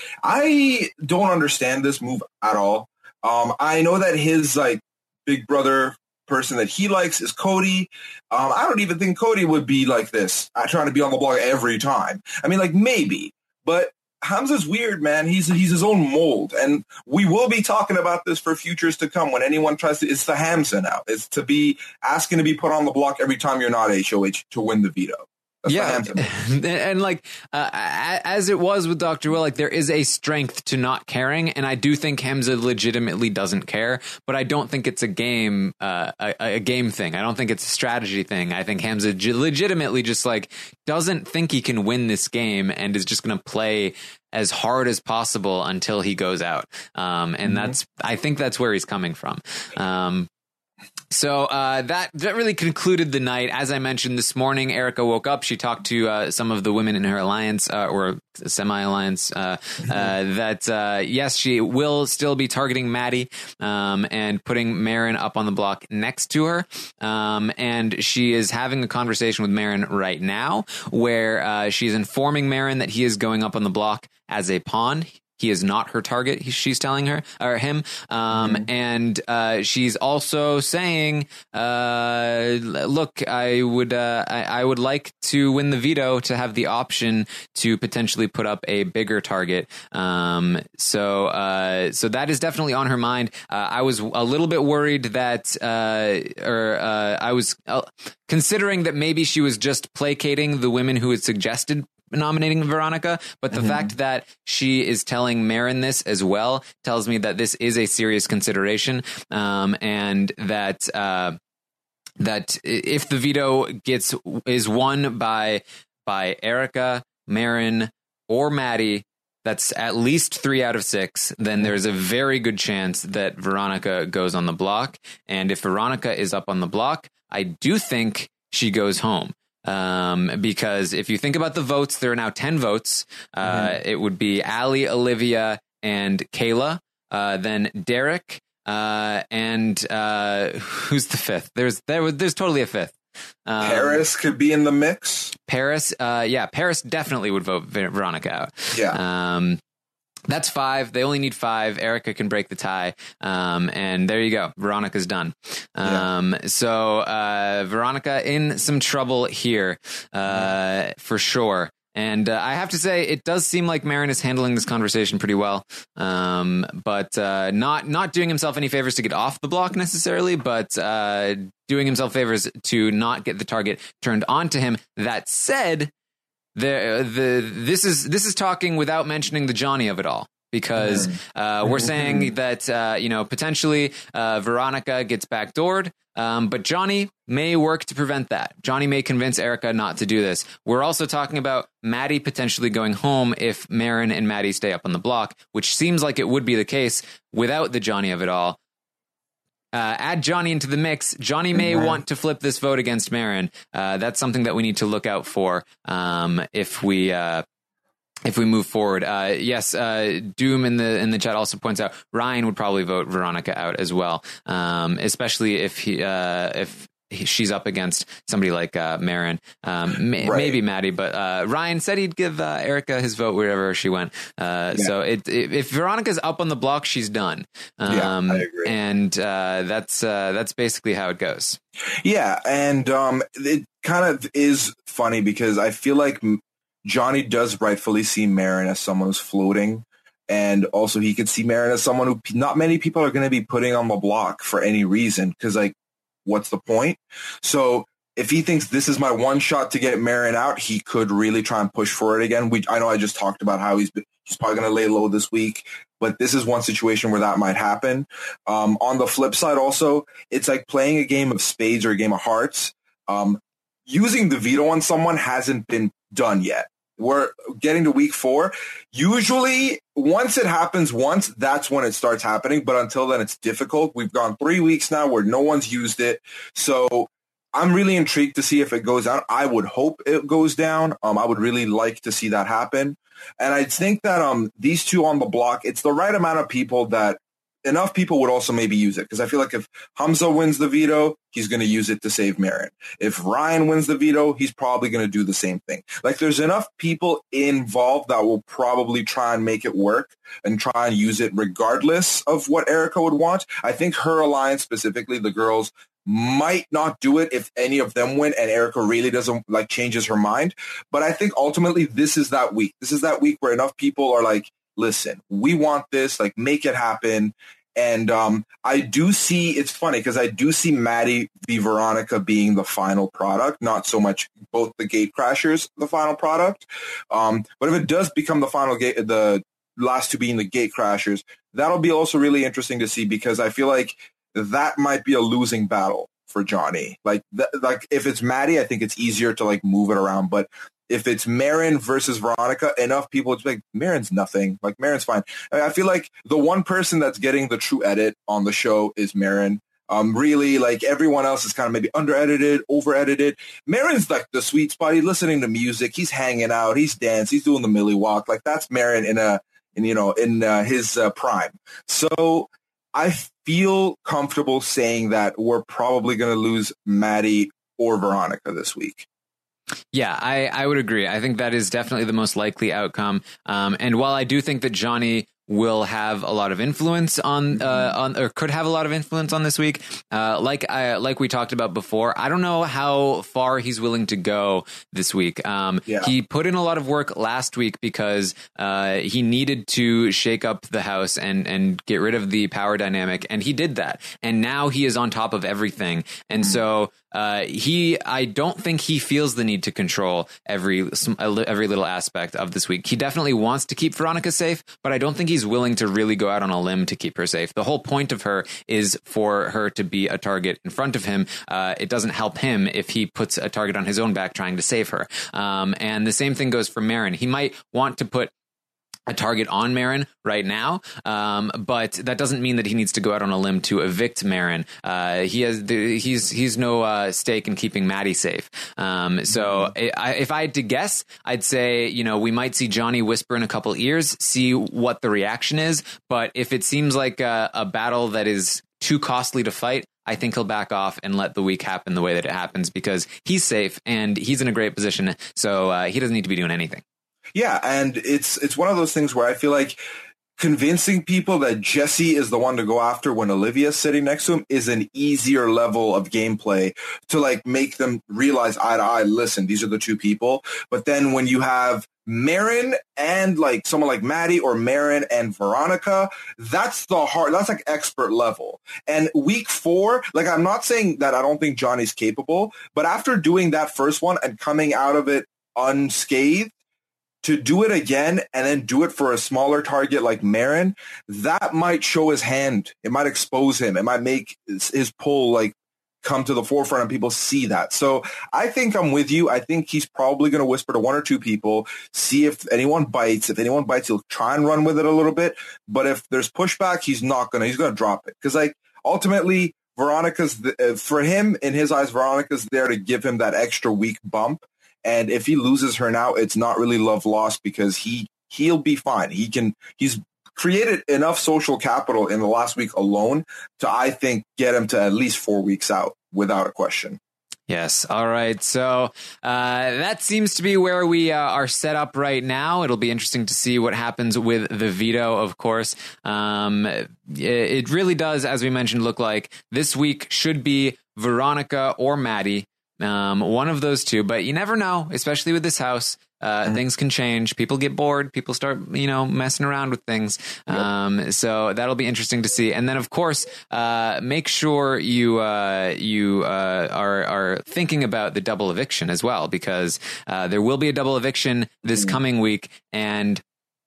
I don't understand this move at all. Um, I know that his like big brother person that he likes is Cody. Um, I don't even think Cody would be like this, uh, trying to be on the block every time. I mean, like maybe, but Hamza's weird, man. He's he's his own mold, and we will be talking about this for futures to come. When anyone tries to, it's the Hamza now. It's to be asking to be put on the block every time you're not H O H to win the veto. That's yeah, the Hamza. and like uh, as it was with Doctor Will, like there is a strength to not caring, and I do think Hamza legitimately doesn't care, but I don't think it's a game, uh, a, a game thing. I don't think it's a strategy thing. I think Hamza g- legitimately just like doesn't think he can win this game and is just going to play as hard as possible until he goes out. Um, and mm-hmm. that's, I think that's where he's coming from. Um, So uh, that that really concluded the night. As I mentioned this morning, Erica woke up. She talked to uh, some of the women in her alliance uh, or semi-alliance uh, uh, that, uh, yes, she will still be targeting Maddie um, and putting Marin up on the block next to her. Um, and she is having a conversation with Marin right now where uh, she's informing Marin that he is going up on the block as a pawn. he is not her target. He, she's telling her or him, um, mm-hmm. and uh, she's also saying, uh, "Look, I would, uh, I, I would like to win the veto to have the option to potentially put up a bigger target." Um, so, uh, so that is definitely on her mind. Uh, I was a little bit worried that, uh, or uh, I was uh, considering that maybe she was just placating the women who had suggested nominating Veronica, but the mm-hmm. fact that she is telling Marin this as well tells me that this is a serious consideration, um, and that uh, that if the veto gets is won by by Erika, Marin, or Maddie, that's at least three out of six, then there's a very good chance that Veronica goes on the block. And if Veronica is up on the block, I do think she goes home. Um, because if you think about the votes, there are now ten votes. Uh, mm-hmm. It would be Ali, Olivia, and Kayla. Uh, then Derek, uh, and uh, who's the fifth? There's there, there's totally a fifth. Um, Paris could be in the mix. Paris, uh, yeah, Paris definitely would vote Veronica out. Yeah. Um, that's five. They only need five. Erika can break the tie. Um, and there you go. Veronica's done. Um, yeah. So uh, Veronica in some trouble here, uh, yeah. for sure. And uh, I have to say, it does seem like Marin is handling this conversation pretty well, um, but uh, not not doing himself any favors to get off the block necessarily, but uh, doing himself favors to not get the target turned on to him. That said, the the this is this is talking without mentioning the Johnny of it all. Because uh, we're saying that, uh, you know, potentially uh, Veronica gets backdoored, um, but Johnny may work to prevent that. Johnny may convince Erika not to do this. We're also talking about Maddie potentially going home if Marin and Maddie stay up on the block, which seems like it would be the case without the Johnny of it all. Uh, add Johnny into the mix. Johnny may mm-hmm. want to flip this vote against Marin. Uh, that's something that we need to look out for um, if we... Uh, If we move forward, uh, yes, uh, Doom in the in the chat also points out Ryan would probably vote Veronica out as well, um, especially if he uh, if he, she's up against somebody like uh, Marin, um, may, right. maybe Maddie, but uh, Ryan said he'd give uh, Erika his vote wherever she went. Uh, yeah. So it, it, if Veronica's up on the block, she's done. Um, yeah, I agree. And uh, that's uh, that's basically how it goes. Yeah, and um, it kind of is funny because I feel like Johnny does rightfully see Marin as someone who's floating, and also he could see Marin as someone who not many people are going to be putting on the block for any reason, because, like, what's the point? So if he thinks this is my one shot to get Marin out, he could really try and push for it again. We, I know I just talked about how he's he's probably going to lay low this week, but this is one situation where that might happen. Um, on the flip side, also, it's like playing a game of spades or a game of hearts. Um, using the veto on someone hasn't been done yet. We're getting to week four. Usually, once it happens once, that's when it starts happening. But until then, it's difficult. We've gone three weeks now where no one's used it. So I'm really intrigued to see if it goes down. I would hope it goes down. Um, I would really like to see that happen. And I think that um, these two on the block, it's the right amount of people that enough people would also maybe use it, because I feel like if Hamza wins the veto, he's going to use it to save Marin. If Ryan wins the veto, he's probably going to do the same thing. Like, there's enough people involved that will probably try and make it work and try and use it regardless of what Erika would want. I think her alliance, specifically the girls, might not do it if any of them win and Erika really doesn't, like, changes her mind. But I think ultimately this is that week. This is that week where enough people are like, listen, we want this, like, make it happen. And um, I do see, it's funny because I do see Maddie v. Veronica being the final product, not so much both the gate crashers, the final product. Um, but if it does become the final gate, the last two being the gate crashers, that'll be also really interesting to see, because I feel like that might be a losing battle for Johnny. Like, th- like if it's Maddie, I think it's easier to, like, move it around. But if it's Marin versus Veronica, enough people, it's like, Marin's nothing. Like, Marin's fine. I, mean, I feel like the one person that's getting the true edit on the show is Marin. Um, really, like, everyone else is kind of maybe under-edited, over-edited. Marin's, like, the sweet spot. He's listening to music. He's hanging out. He's dancing. He's doing the Millie walk. Like, that's Marin in a, in, you know, in uh, his uh, prime. So I feel comfortable saying that we're probably going to lose Maddie or Veronica this week. Yeah, I, I would agree. I think that is definitely the most likely outcome. Um, and while I do think that Johnny will have a lot of influence on, uh, on or could have a lot of influence on this week, uh, like I, like we talked about before, I don't know how far he's willing to go this week. Um, Yeah. He put in a lot of work last week because uh, he needed to shake up the house and, and get rid of the power dynamic, and he did that. And now he is on top of everything. And so uh, he, I don't think he feels the need to control every every little aspect of this week. He definitely wants to keep Veronica safe, but I don't think he's willing to really go out on a limb to keep her safe. The whole point of her is for her to be a target in front of him. Uh, it doesn't help him if he puts a target on his own back trying to save her. Um, and the same thing goes for Marin. He might want to put a target on Marin right now, um, but that doesn't mean that he needs to go out on a limb to evict Marin. Uh, he has the, he's he's no uh, stake in keeping Maddie safe. Um, so I, if I had to guess, I'd say, you know, we might see Johnny whisper in a couple ears, see what the reaction is. But if it seems like a, a battle that is too costly to fight, I think he'll back off and let the week happen the way that it happens, because he's safe and he's in a great position. So uh, he doesn't need to be doing anything. Yeah, and it's it's one of those things where I feel like convincing people that Jesse is the one to go after when Olivia's sitting next to him is an easier level of gameplay to like make them realize eye to eye, listen, these are the two people. But then when you have Marin and like someone like Maddie or Marin and Veronica, that's the hard, that's like expert level. And week four, like I'm not saying that I don't think Johnny's capable, but after doing that first one and coming out of it unscathed, to do it again and then do it for a smaller target like Marin, that might show his hand. It might expose him. It might make his, his pull like come to the forefront and people see that. So I think I'm with you. I think he's probably going to whisper to one or two people, see if anyone bites. If anyone bites, he'll try and run with it a little bit. But if there's pushback, he's not going to. He's going to drop it. Because like ultimately, Veronica's, the, for him, in his eyes, Veronica's there to give him that extra week bump. And if he loses her now, it's not really love lost because he, he'll be fine. He can, he's created enough social capital in the last week alone to, I think, get him to at least four weeks out without a question. Yes. All right. So uh, that seems to be where we uh, are set up right now. It'll be interesting to see what happens with the veto, of course. Um, it really does, as we mentioned, look like this week should be Veronica or Maddie. Um, one of those two, but you never know, especially with this house. Uh, mm-hmm. Things can change. People get bored. People start, you know, messing around with things. Yep. Um, so that'll be interesting to see. And then, of course, uh, make sure you uh, you uh, are are thinking about the double eviction as well, because uh, there will be a double eviction this mm-hmm. coming week, and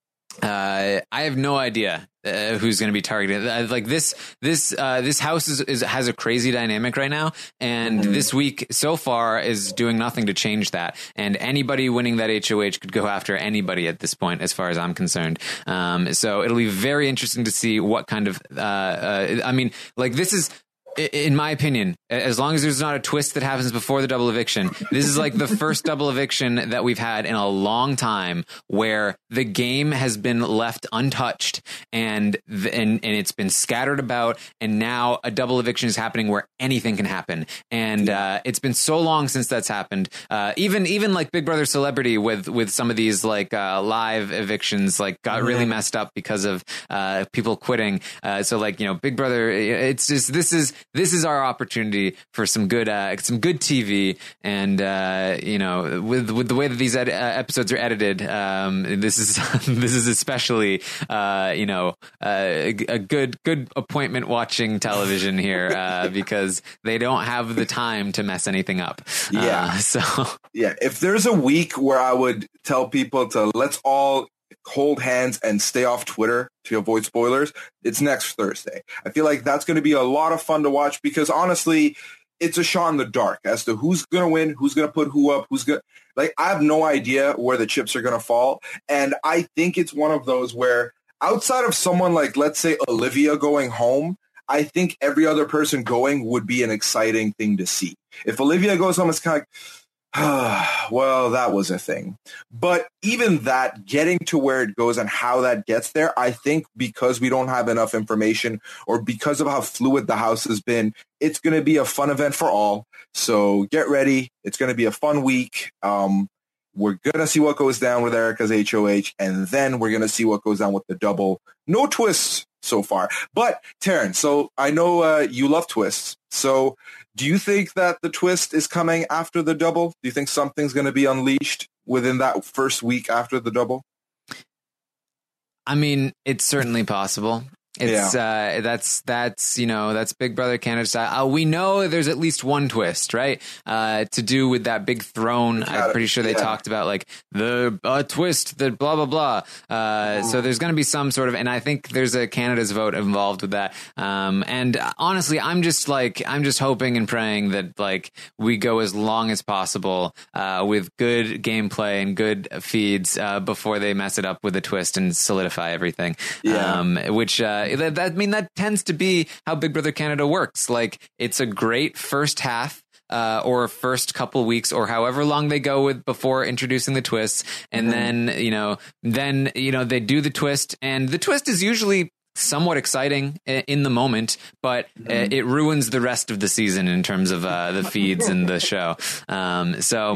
uh, I have no idea uh, who's going to be targeted. Uh, like this, this, uh, this house is, is has a crazy dynamic right now, and mm-hmm. this week so far is doing nothing to change that. And anybody winning that H O H could go after anybody at this point, as far as I'm concerned. Um, so it'll be very interesting to see what kind of. Uh, uh, I mean, like this is. In my opinion, as long as there's not a twist that happens before the double eviction, this is like the first double eviction that we've had in a long time where the game has been left untouched and and, and it's been scattered about. And now a double eviction is happening where anything can happen. And uh, it's been so long since that's happened. Uh, even even like Big Brother Celebrity with with some of these like uh, live evictions like got really messed up because of uh, people quitting. Uh, so like, you know, Big Brother, it's just this is. This is our opportunity for some good, uh, some good T V, and uh, you know, with with the way that these ed- uh, episodes are edited, um, this is this is especially, uh, you know, uh, a good good appointment watching television here uh, because they don't have the time to mess anything up. Yeah. Uh, so yeah, if there's a week where I would tell people to let's all hold hands and stay off Twitter to avoid spoilers, it's next Thursday. I feel like that's going to be a lot of fun to watch because honestly, it's a shot in the dark as to who's going to win, who's going to put who up, who's going to, like, I have no idea where the chips are going to fall. And I think it's one of those where outside of someone like, let's say, Olivia going home, I think every other person going would be an exciting thing to see. If Olivia goes home, it's kind of like, Well, that was a thing. But even that, getting to where it goes and how that gets there, I think because we don't have enough information or because of how fluid the house has been, it's going to be a fun event for all. So get ready. It's going to be a fun week. Um, we're going to see what goes down with Erica's H O H, and then we're going to see what goes down with the double. No twists so far. But, Taryn, so I know uh, you love twists. So do you think that the twist is coming after the double? Do you think something's going to be unleashed within that first week after the double? I mean, it's certainly possible. It's yeah. uh, that's that's you know that's Big Brother Canada style. Uh, we know there's at least one twist, right? Uh, to do with that big throne. I'm pretty sure they yeah. talked about like the uh, twist, the blah blah blah. Uh, so there's going to be some sort of, and I think there's a Canada's vote involved with that. Um, and honestly, I'm just like I'm just hoping and praying that like we go as long as possible uh, with good gameplay and good feeds uh, before they mess it up with a twist and solidify everything. Yeah. Um, which. Uh, That, that I mean that tends to be how Big Brother Canada works. Like it's a great first half uh, or first couple weeks or however long they go with before introducing the twists, and mm-hmm. then you know then you know they do the twist, and the twist is usually somewhat exciting in the moment, but mm-hmm. it ruins the rest of the season in terms of uh, the feeds and the show. Um, so.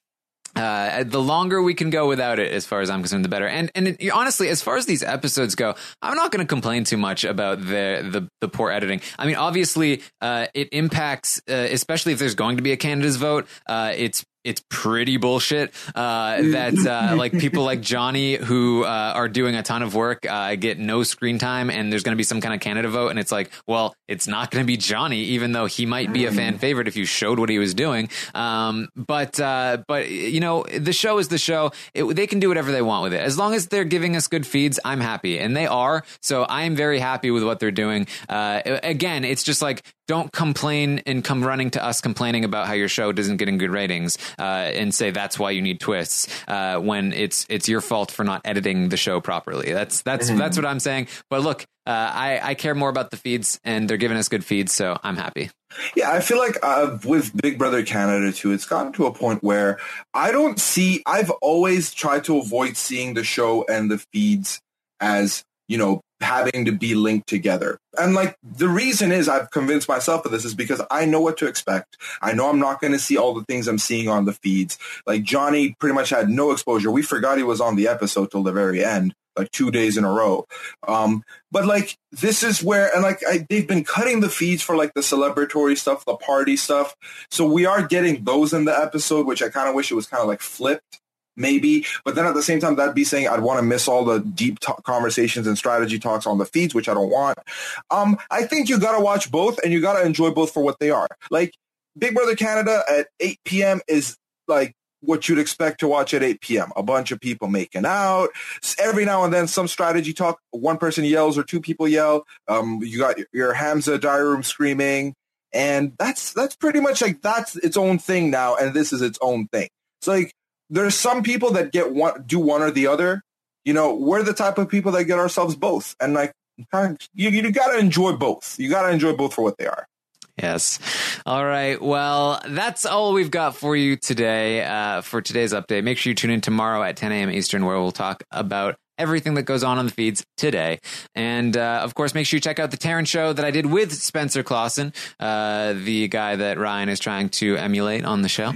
Uh, the longer we can go without it, as far as I'm concerned, the better. And and it, honestly, as far as these episodes go, I'm not going to complain too much about the the, the poor editing. I mean, obviously, uh, it impacts, uh, especially if there's going to be a Canada's vote. Uh, it's It's pretty bullshit uh, that uh, like people like Johnny who uh, are doing a ton of work uh, get no screen time, and there's going to be some kind of Canada vote, and it's like, well, it's not going to be Johnny, even though he might be a fan favorite if you showed what he was doing. Um, but uh, but you know, the show is the show. It, they can do whatever they want with it as long as they're giving us good feeds. I'm happy, and they are. So I am very happy with what they're doing. Uh, again, it's just like. Don't complain and come running to us complaining about how your show doesn't get in good ratings uh, and say that's why you need twists uh, when it's it's your fault for not editing the show properly. That's that's mm-hmm. that's what I'm saying. But look, uh, I, I care more about the feeds, and they're giving us good feeds, so I'm happy. Yeah, I feel like uh, with Big Brother Canada too, it's gotten to a point where I don't see. I've always tried to avoid seeing the show and the feeds as, you know, having to be linked together. And like the reason is I've convinced myself of this is because I know what to expect. I know I'm not going to see all the things I'm seeing on the feeds. Like Johnny pretty much had no exposure. We forgot he was on the episode till the very end, like two days in a row. Um, but like this is where, and like I, they've been cutting the feeds for like the celebratory stuff, the party stuff. So we are getting those in the episode, which I kind of wish it was kind of like flipped. Maybe, but then at the same time, that'd be saying I'd want to miss all the deep talk conversations and strategy talks on the feeds, which I don't want. Um, I think you got to watch both, and you got to enjoy both for what they are. Like Big Brother Canada at eight p.m. is like what you'd expect to watch at eight p.m. A bunch of people making out. Every now and then, some strategy talk. One person yells or two people yell. Um, you got your Hamza diary room screaming, and that's that's pretty much like that's its own thing now, and this is its own thing. It's like. There's some people that get one, do one or the other. You know, we're the type of people that get ourselves both. And like, kind of, you, you got to enjoy both. You got to enjoy both for what they are. Yes. All right. Well, that's all we've got for you today uh, for today's update. Make sure you tune in tomorrow at ten a.m. Eastern, where we'll talk about everything that goes on on the feeds today. And, uh, of course, make sure you check out the Taryn show that I did with Spencer Clausen, uh, the guy that Ryan is trying to emulate on the show.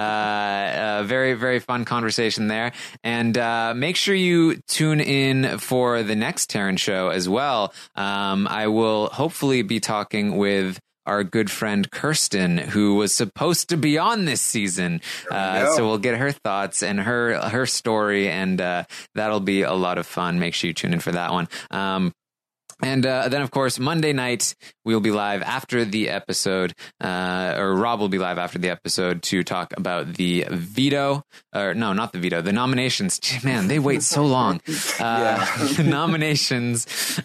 uh, a very, very fun conversation there. And uh, make sure you tune in for the next Taryn show as well. Um, I will hopefully be talking with our good friend Kirsten, who was supposed to be on this season. Uh, so we'll get her thoughts and her her story, and uh, that'll be a lot of fun. Make sure you tune in for that one. Um, And uh, then, of course, Monday night, we'll be live after the episode, uh, or Rob will be live after the episode to talk about the veto, or no, not the veto, the nominations. Man, they wait so long. Uh, yeah. nominations.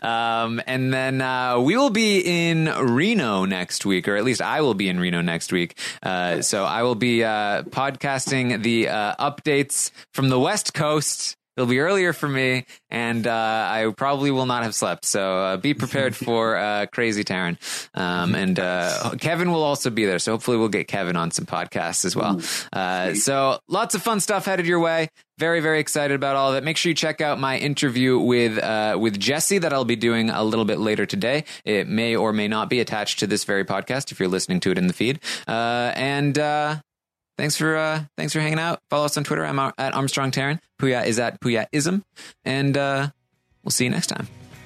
Um, and then uh, we will be in Reno next week, or at least I will be in Reno next week. Uh, so I will be uh, podcasting the uh, updates from the West Coast. It'll be earlier for me, and uh, I probably will not have slept. So uh, be prepared for uh, crazy Taryn. Um, and uh, Kevin will also be there. So hopefully we'll get Kevin on some podcasts as well. Uh, so lots of fun stuff headed your way. Very, very excited about all of it. Make sure you check out my interview with uh, with Jesse that I'll be doing a little bit later today. It may or may not be attached to this very podcast if you're listening to it in the feed. Uh, and uh, thanks for uh, thanks for hanging out. Follow us on Twitter. I'm at Armstrong Taryn. Puya is at Puyaism. And uh, we'll see you next time.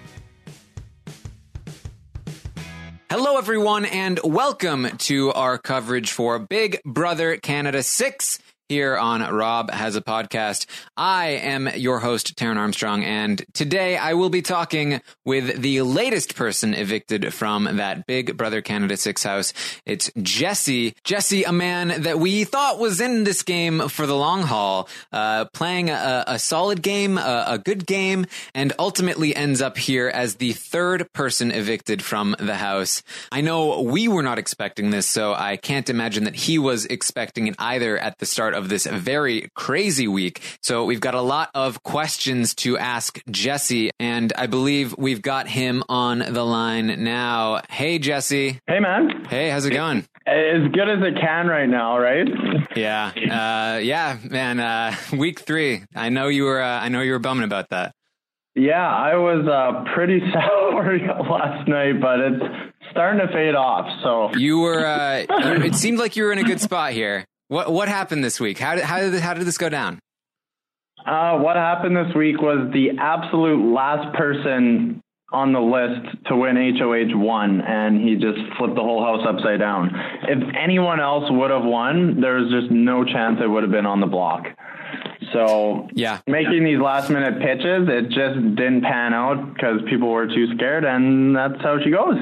Hello, everyone, and welcome to our coverage for Big Brother Canada six. Here on Rob Has a Podcast. I am your host, Taryn Armstrong, and today I will be talking with the latest person evicted from that Big Brother Canada six house. It's Jesse. Jesse, a man that we thought was in this game for the long haul, uh, playing a, a solid game, a, a good game, and ultimately ends up here as the third person evicted from the house. I know we were not expecting this, so I can't imagine that he was expecting it either at the start of this very crazy week. So we've got a lot of questions to ask Jesse, and I believe we've got him on the line now. Hey, Jesse. Hey, man. Hey, how's it going? As good as it can right now, right? Yeah. Uh, yeah, man. Uh, week three. I know you were, uh, I know you were bumming about that. Yeah, I was uh, pretty sour last night, but it's starting to fade off. So you were, uh, you, it seemed like you were in a good spot here. What what happened this week? How did how did how did this go down? Uh, what happened this week was the absolute last person on the list to win H O H won, and he just flipped the whole house upside down. If anyone else would have won, there's just no chance it would have been on the block. So yeah, making these last minute pitches, it just didn't pan out because people were too scared, and that's how she goes.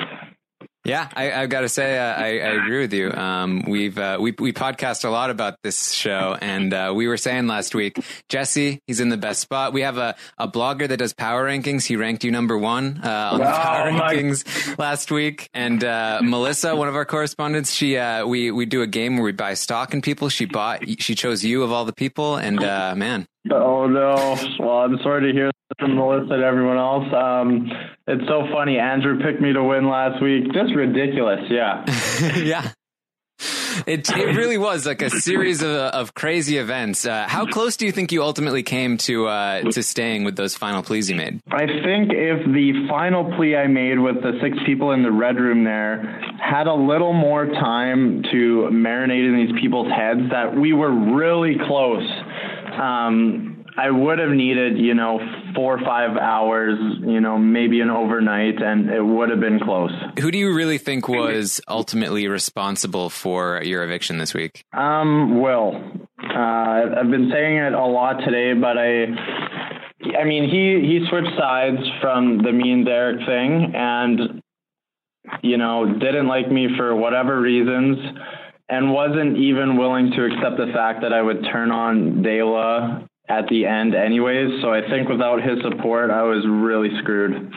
Yeah, I, I've got to say, uh, I, I agree with you. Um, we've uh, we we podcast a lot about this show, and uh, we were saying last week, Jesse, he's in the best spot. We have a, a blogger that does power rankings. He ranked you number one uh, on the power my- rankings last week, and uh, Melissa, one of our correspondents, she uh, we we do a game where we buy stock in people. She bought, she chose you of all the people, and uh, man. Oh no! Well, I'm sorry to hear that from Melissa and everyone else. Um, it's so funny. Andrew picked me to win last week. Just ridiculous. Yeah. Yeah. It it really was like a series of of crazy events. Uh, how close do you think you ultimately came to uh, to staying with those final pleas you made? I think if the final plea I made with the six people in the red room there had a little more time to marinate in these people's heads, that we were really close. Um, I would have needed, you know, four or five hours, you know, maybe an overnight, and it would have been close. Who do you really think was ultimately responsible for your eviction this week? Um, Will. Uh, I've been saying it a lot today, but I, I mean, he, he switched sides from the me and Derek thing, and, you know, didn't like me for whatever reasons, and wasn't even willing to accept the fact that I would turn on Dela at the end anyways. So I think without his support, I was really screwed.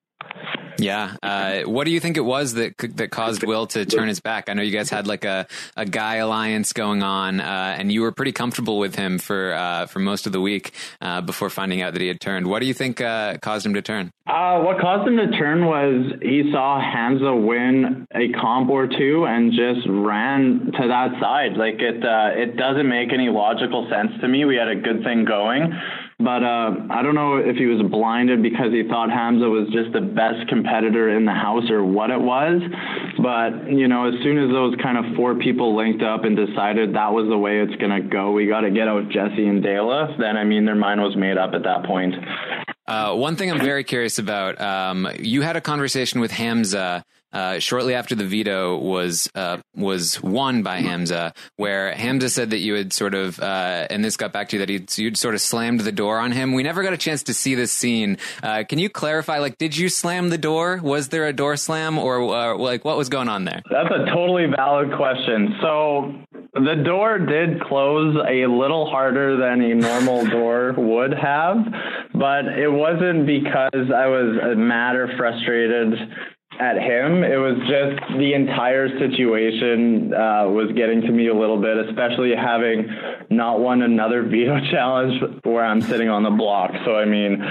Yeah. Uh, what do you think it was that that caused Will to turn his back? I know you guys had like a, a guy alliance going on, uh, and you were pretty comfortable with him for uh, for most of the week uh, before finding out that he had turned. What do you think uh, caused him to turn? Uh, what caused him to turn was he saw Hamza win a comp or two and just ran to that side. Like it, uh, it doesn't make any logical sense to me. We had a good thing going. But uh, I don't know if he was blinded because he thought Hamza was just the best competitor in the house or what it was. But, you know, as soon as those kind of four people linked up and decided that was the way it's going to go, we got to get out Jesse and Dela, then, I mean, their mind was made up at that point. Uh, one thing I'm very curious about, um, you had a conversation with Hamza Uh, shortly after the veto was uh, was won by Hamza, where Hamza said that you had sort of, uh, and this got back to you, that he'd, you'd sort of slammed the door on him. We never got a chance to see this scene. Uh, can you clarify, like, did you slam the door? Was there a door slam, or uh, like what was going on there? That's a totally valid question. So the door did close a little harder than a normal door would have, but it wasn't because I was mad or frustrated. at him. It was just the entire situation uh, was getting to me a little bit, especially having not won another veto challenge where I'm sitting on the block. So, I mean,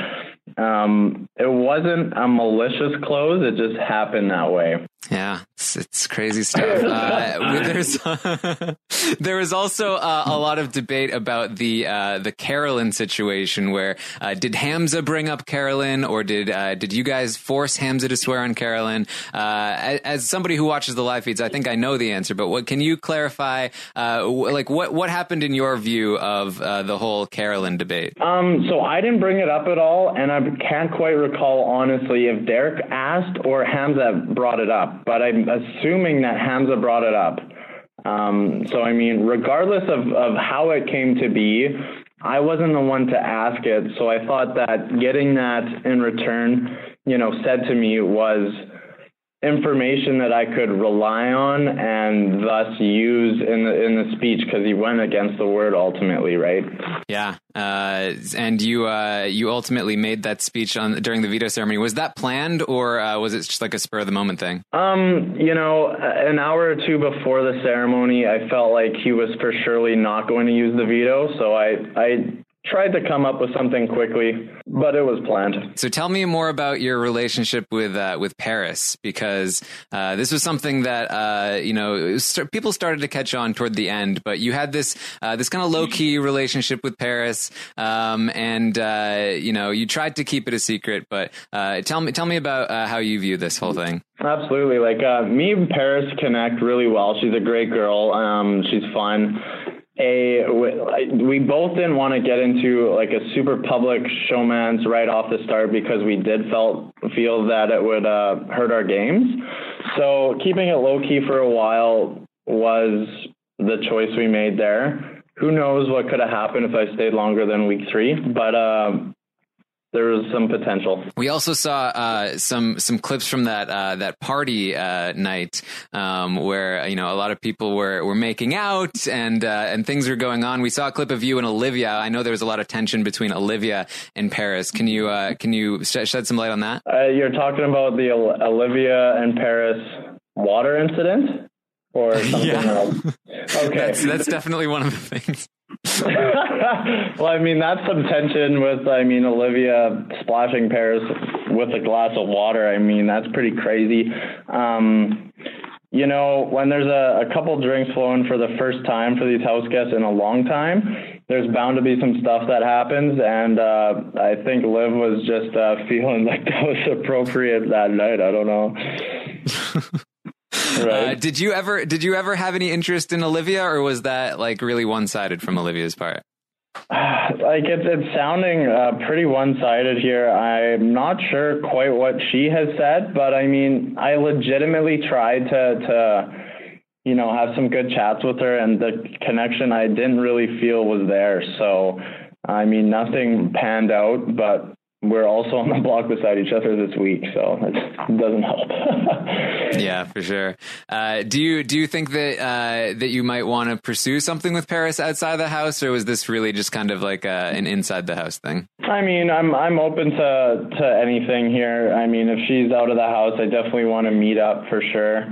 um, it wasn't a malicious close. It just happened that way. Yeah, it's, it's crazy stuff. Uh, there's, there was also uh, a lot of debate about the uh, the Carolyn situation where uh, did Hamza bring up Carolyn, or did uh, did you guys force Hamza to swear on Carolyn? Uh, as somebody who watches the live feeds, I think I know the answer, but what can you clarify? Uh, like what what happened in your view of uh, the whole Carolyn debate? Um, so I didn't bring it up at all, and I can't quite recall honestly if Derek asked or Hamza brought it up. But I'm assuming that Hamza brought it up. Um, so, I mean, regardless of, of how it came to be, I wasn't the one to ask it. So I thought that getting that in return, you know, said to me was information that I could rely on and thus use in the in the speech, because he went against the word ultimately, right? Yeah, uh, and you uh, you ultimately made that speech on during the veto ceremony. Was that planned, or uh, was it just like a spur of the moment thing? Um, you know, an hour or two before the ceremony, I felt like he was for surely not going to use the veto, so I I. tried to come up with something quickly, but it was planned. So tell me more about your relationship with uh, with Paris, because uh, this was something that uh, you know it was, people started to catch on toward the end. But you had this uh, this kind of low key relationship with Paris, um, and uh, you know you tried to keep it a secret. But uh, tell me tell me about uh, how you view this whole thing. Absolutely, like uh, me and Paris connect really well. She's a great girl. Um, she's fun. A, we both didn't want to get into like a super public showmance right off the start because we did felt feel that it would uh, hurt our games. So keeping it low key for a while was the choice we made there. Who knows what could have happened if I stayed longer than week three, but uh, there was some potential. We also saw uh, some some clips from that uh, that party uh, night um, where you know a lot of people were, were making out and uh, and things were going on. We saw a clip of you and Olivia. I know there was a lot of tension between Olivia and Paris. Can you uh, can you sh- shed some light on that? Uh, you're talking about the Olivia and Paris water incident, or something yeah. else? Okay, that's, that's definitely one of the things. Well, I mean, that's some tension with, I mean, Olivia splashing Paris with a glass of water. I mean, that's pretty crazy. Um, you know, when there's a, a couple drinks flowing for the first time for these house guests in a long time, there's bound to be some stuff that happens. And uh, I think Liv was just uh, feeling like that was appropriate that night. I don't know. Right. Uh, did you ever did you ever have any interest in Olivia, or was that like really one-sided from Olivia's part? Like it's it's sounding uh, pretty one-sided here. I'm not sure quite what she has said, but I mean, I legitimately tried to to you know have some good chats with her, and the connection I didn't really feel was there. So I mean, nothing panned out, but we're also on the block beside each other this week, so it doesn't help. Yeah, for sure. Uh, do you do you think that uh, that you might want to pursue something with Paris outside the house, or was this really just kind of like a, an inside the house thing? I mean, I'm I'm open to to anything here. I mean, if she's out of the house, I definitely want to meet up for sure.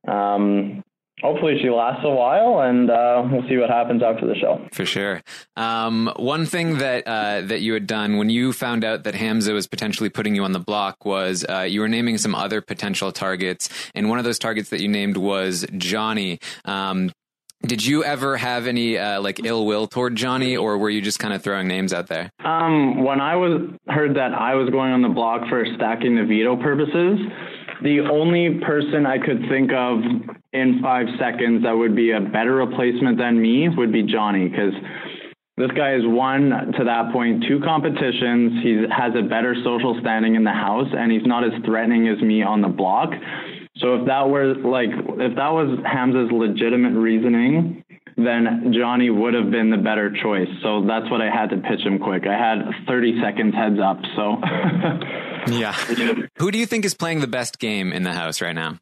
Um, Hopefully she lasts a while, and uh, we'll see what happens after the show. For sure. Um, one thing that uh, that you had done when you found out that Hamza was potentially putting you on the block was uh, you were naming some other potential targets, and one of those targets that you named was Johnny. Um, did you ever have any uh, like ill will toward Johnny, or were you just kind of throwing names out there? Um, when I was heard that I was going on the block for stacking the veto purposes, the only person I could think of in five seconds that would be a better replacement than me would be Johnny, because this guy has won to that point two competitions. He has a better social standing in the house, and he's not as threatening as me on the block. So if that were like, if that was Hamza's legitimate reasoning, then Johnny would have been the better choice. So that's what I had to pitch him quick. I had thirty seconds heads up. So yeah. Who do you think is playing the best game in the house right now?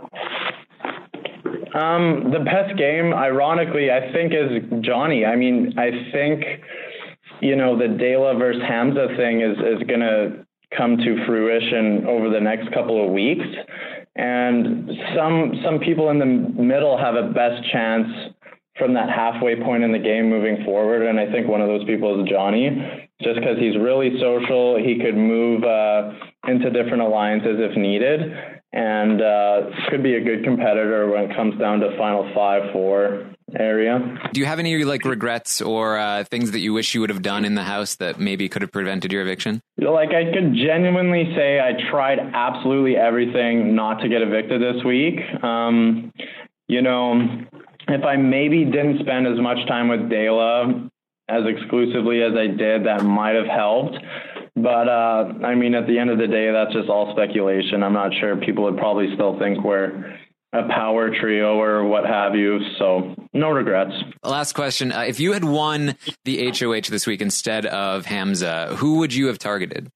Um, the best game, ironically, I think is Johnny. I mean, I think, you know, the Dela versus Hamza thing is, is going to come to fruition over the next couple of weeks. And some some people in the middle have a best chance from that halfway point in the game moving forward. And I think one of those people is Johnny, just because he's really social. He could move uh, into different alliances if needed, and uh, could be a good competitor when it comes down to final five, four area. Do you have any like regrets or uh, things that you wish you would have done in the house that maybe could have prevented your eviction? Like, I could genuinely say I tried absolutely everything not to get evicted this week. Um, you know, if I maybe didn't spend as much time with Dela as exclusively as I did, that might have helped. But, uh, I mean, at the end of the day, that's just all speculation. I'm not sure. People would probably still think we're a power trio or what have you. So no regrets. Last question. Uh, if you had won the H O H this week instead of Hamza, who would you have targeted?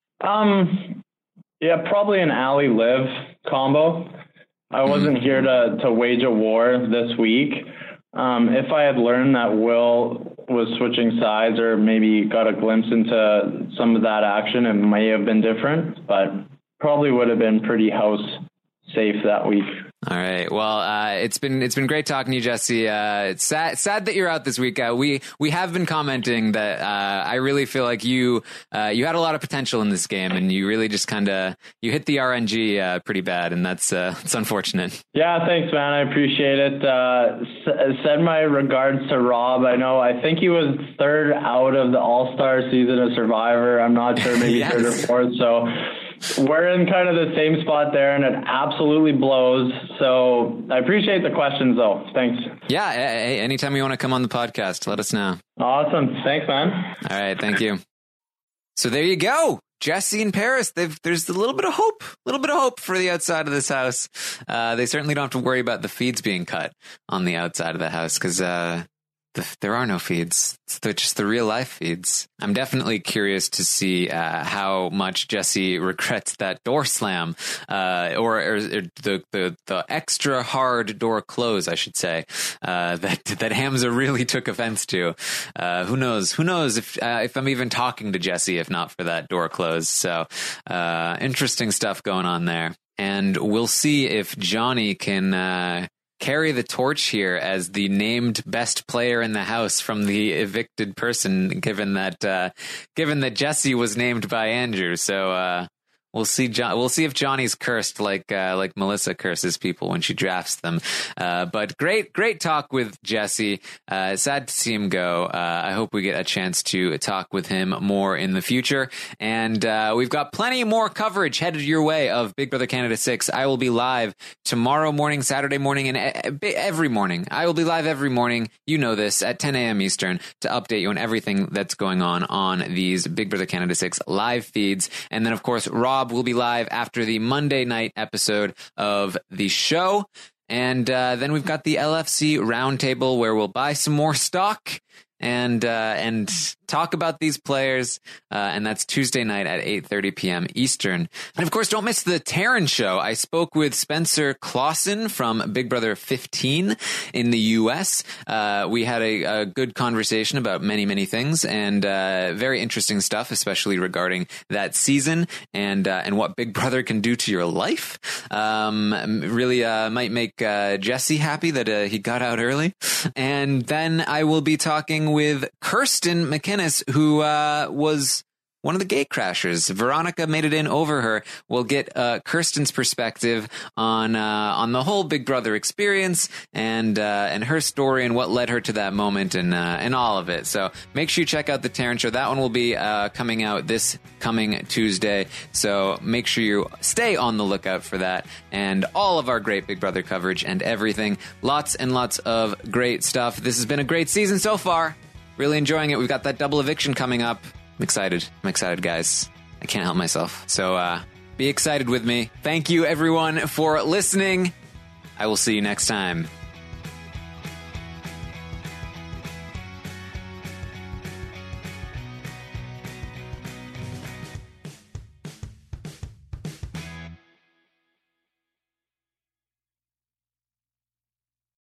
Um, yeah, probably an Ali Liv combo. I wasn't mm-hmm. here to, to wage a war this week. Um, if I had learned that Will was switching sides or maybe got a glimpse into some of that action, it may have been different, but probably would have been pretty house safe that week. All right. Well, uh, it's been it's been great talking to you, Jesse. Uh, it's sad sad that you're out this week. Uh, we we have been commenting that uh, I really feel like you uh, you had a lot of potential in this game, and you really just kind of you hit the R N G uh, pretty bad, and that's uh, it's unfortunate. Yeah, thanks, man. I appreciate it. Uh, s- send my regards to Rob. I know I think he was third out of the All Star season of Survivor. I'm not sure, maybe yes. third or fourth. So. We're in kind of the same spot there, and it absolutely blows. So I appreciate the questions, though. Thanks. Yeah. Hey, anytime you want to come on the podcast, let us know. Awesome. Thanks, man. All right. Thank you. So there you go. Jesse and Paris, they've, there's a little bit of hope, a little bit of hope for the outside of this house. Uh, they certainly don't have to worry about the feeds being cut on the outside of the house because uh, the, there are no feeds. It's the, just the real life feeds. I'm definitely curious to see uh, how much Jesse regrets that door slam, uh, or, or, or the, the the extra hard door close, I should say, uh, that that Hamza really took offense to. Uh, who knows? Who knows if uh, if I'm even talking to Jesse if not for that door close? So uh, interesting stuff going on there, and we'll see if Johnny can. Uh, carry the torch here as the named best player in the house from the evicted person, given that uh, given that Jesse was named by Andrew. So uh, we'll see. John, we'll see if Johnny's cursed like uh, like Melissa curses people when she drafts them. Uh, but great, great talk with Jesse. Uh, sad to see him go. Uh, I hope we get a chance to talk with him more in the future. And uh, we've got plenty more coverage headed your way of Big Brother Canada six. I will be live tomorrow morning, Saturday morning, and every morning. I will be live every morning. You know this, at ten a.m. Eastern, to update you on everything that's going on on these Big Brother Canada six live feeds. And then, of course, Rob will be live after the Monday night episode of the show. And uh, then we've got the L F C roundtable where we'll buy some more stock and uh, and talk about these players. Uh, and that's Tuesday night at eight thirty p.m. Eastern. And of course, don't miss the Terran show. I spoke with Spencer Clausen from Big Brother fifteen in the U S. Uh, we had a, a good conversation about many, many things and uh, very interesting stuff, especially regarding that season and uh, and what Big Brother can do to your life. Um, really uh, might make uh, Jesse happy that uh, he got out early. And then I will be talking with Kirsten McInnes, who uh, was one of the gate crashers. Veronica made it in over her. We'll get uh, Kirsten's perspective on uh, on the whole Big Brother experience and uh, and her story and what led her to that moment and uh, and all of it. So make sure you check out the Terran show. That one will be uh, coming out this coming Tuesday. So make sure you stay on the lookout for that and all of our great Big Brother coverage and everything. Lots and lots of great stuff. This has been a great season so far. Really enjoying it. We've got that double eviction coming up. I'm excited. I'm excited, guys. I can't help myself. So uh, be excited with me. Thank you, everyone, for listening. I will see you next time.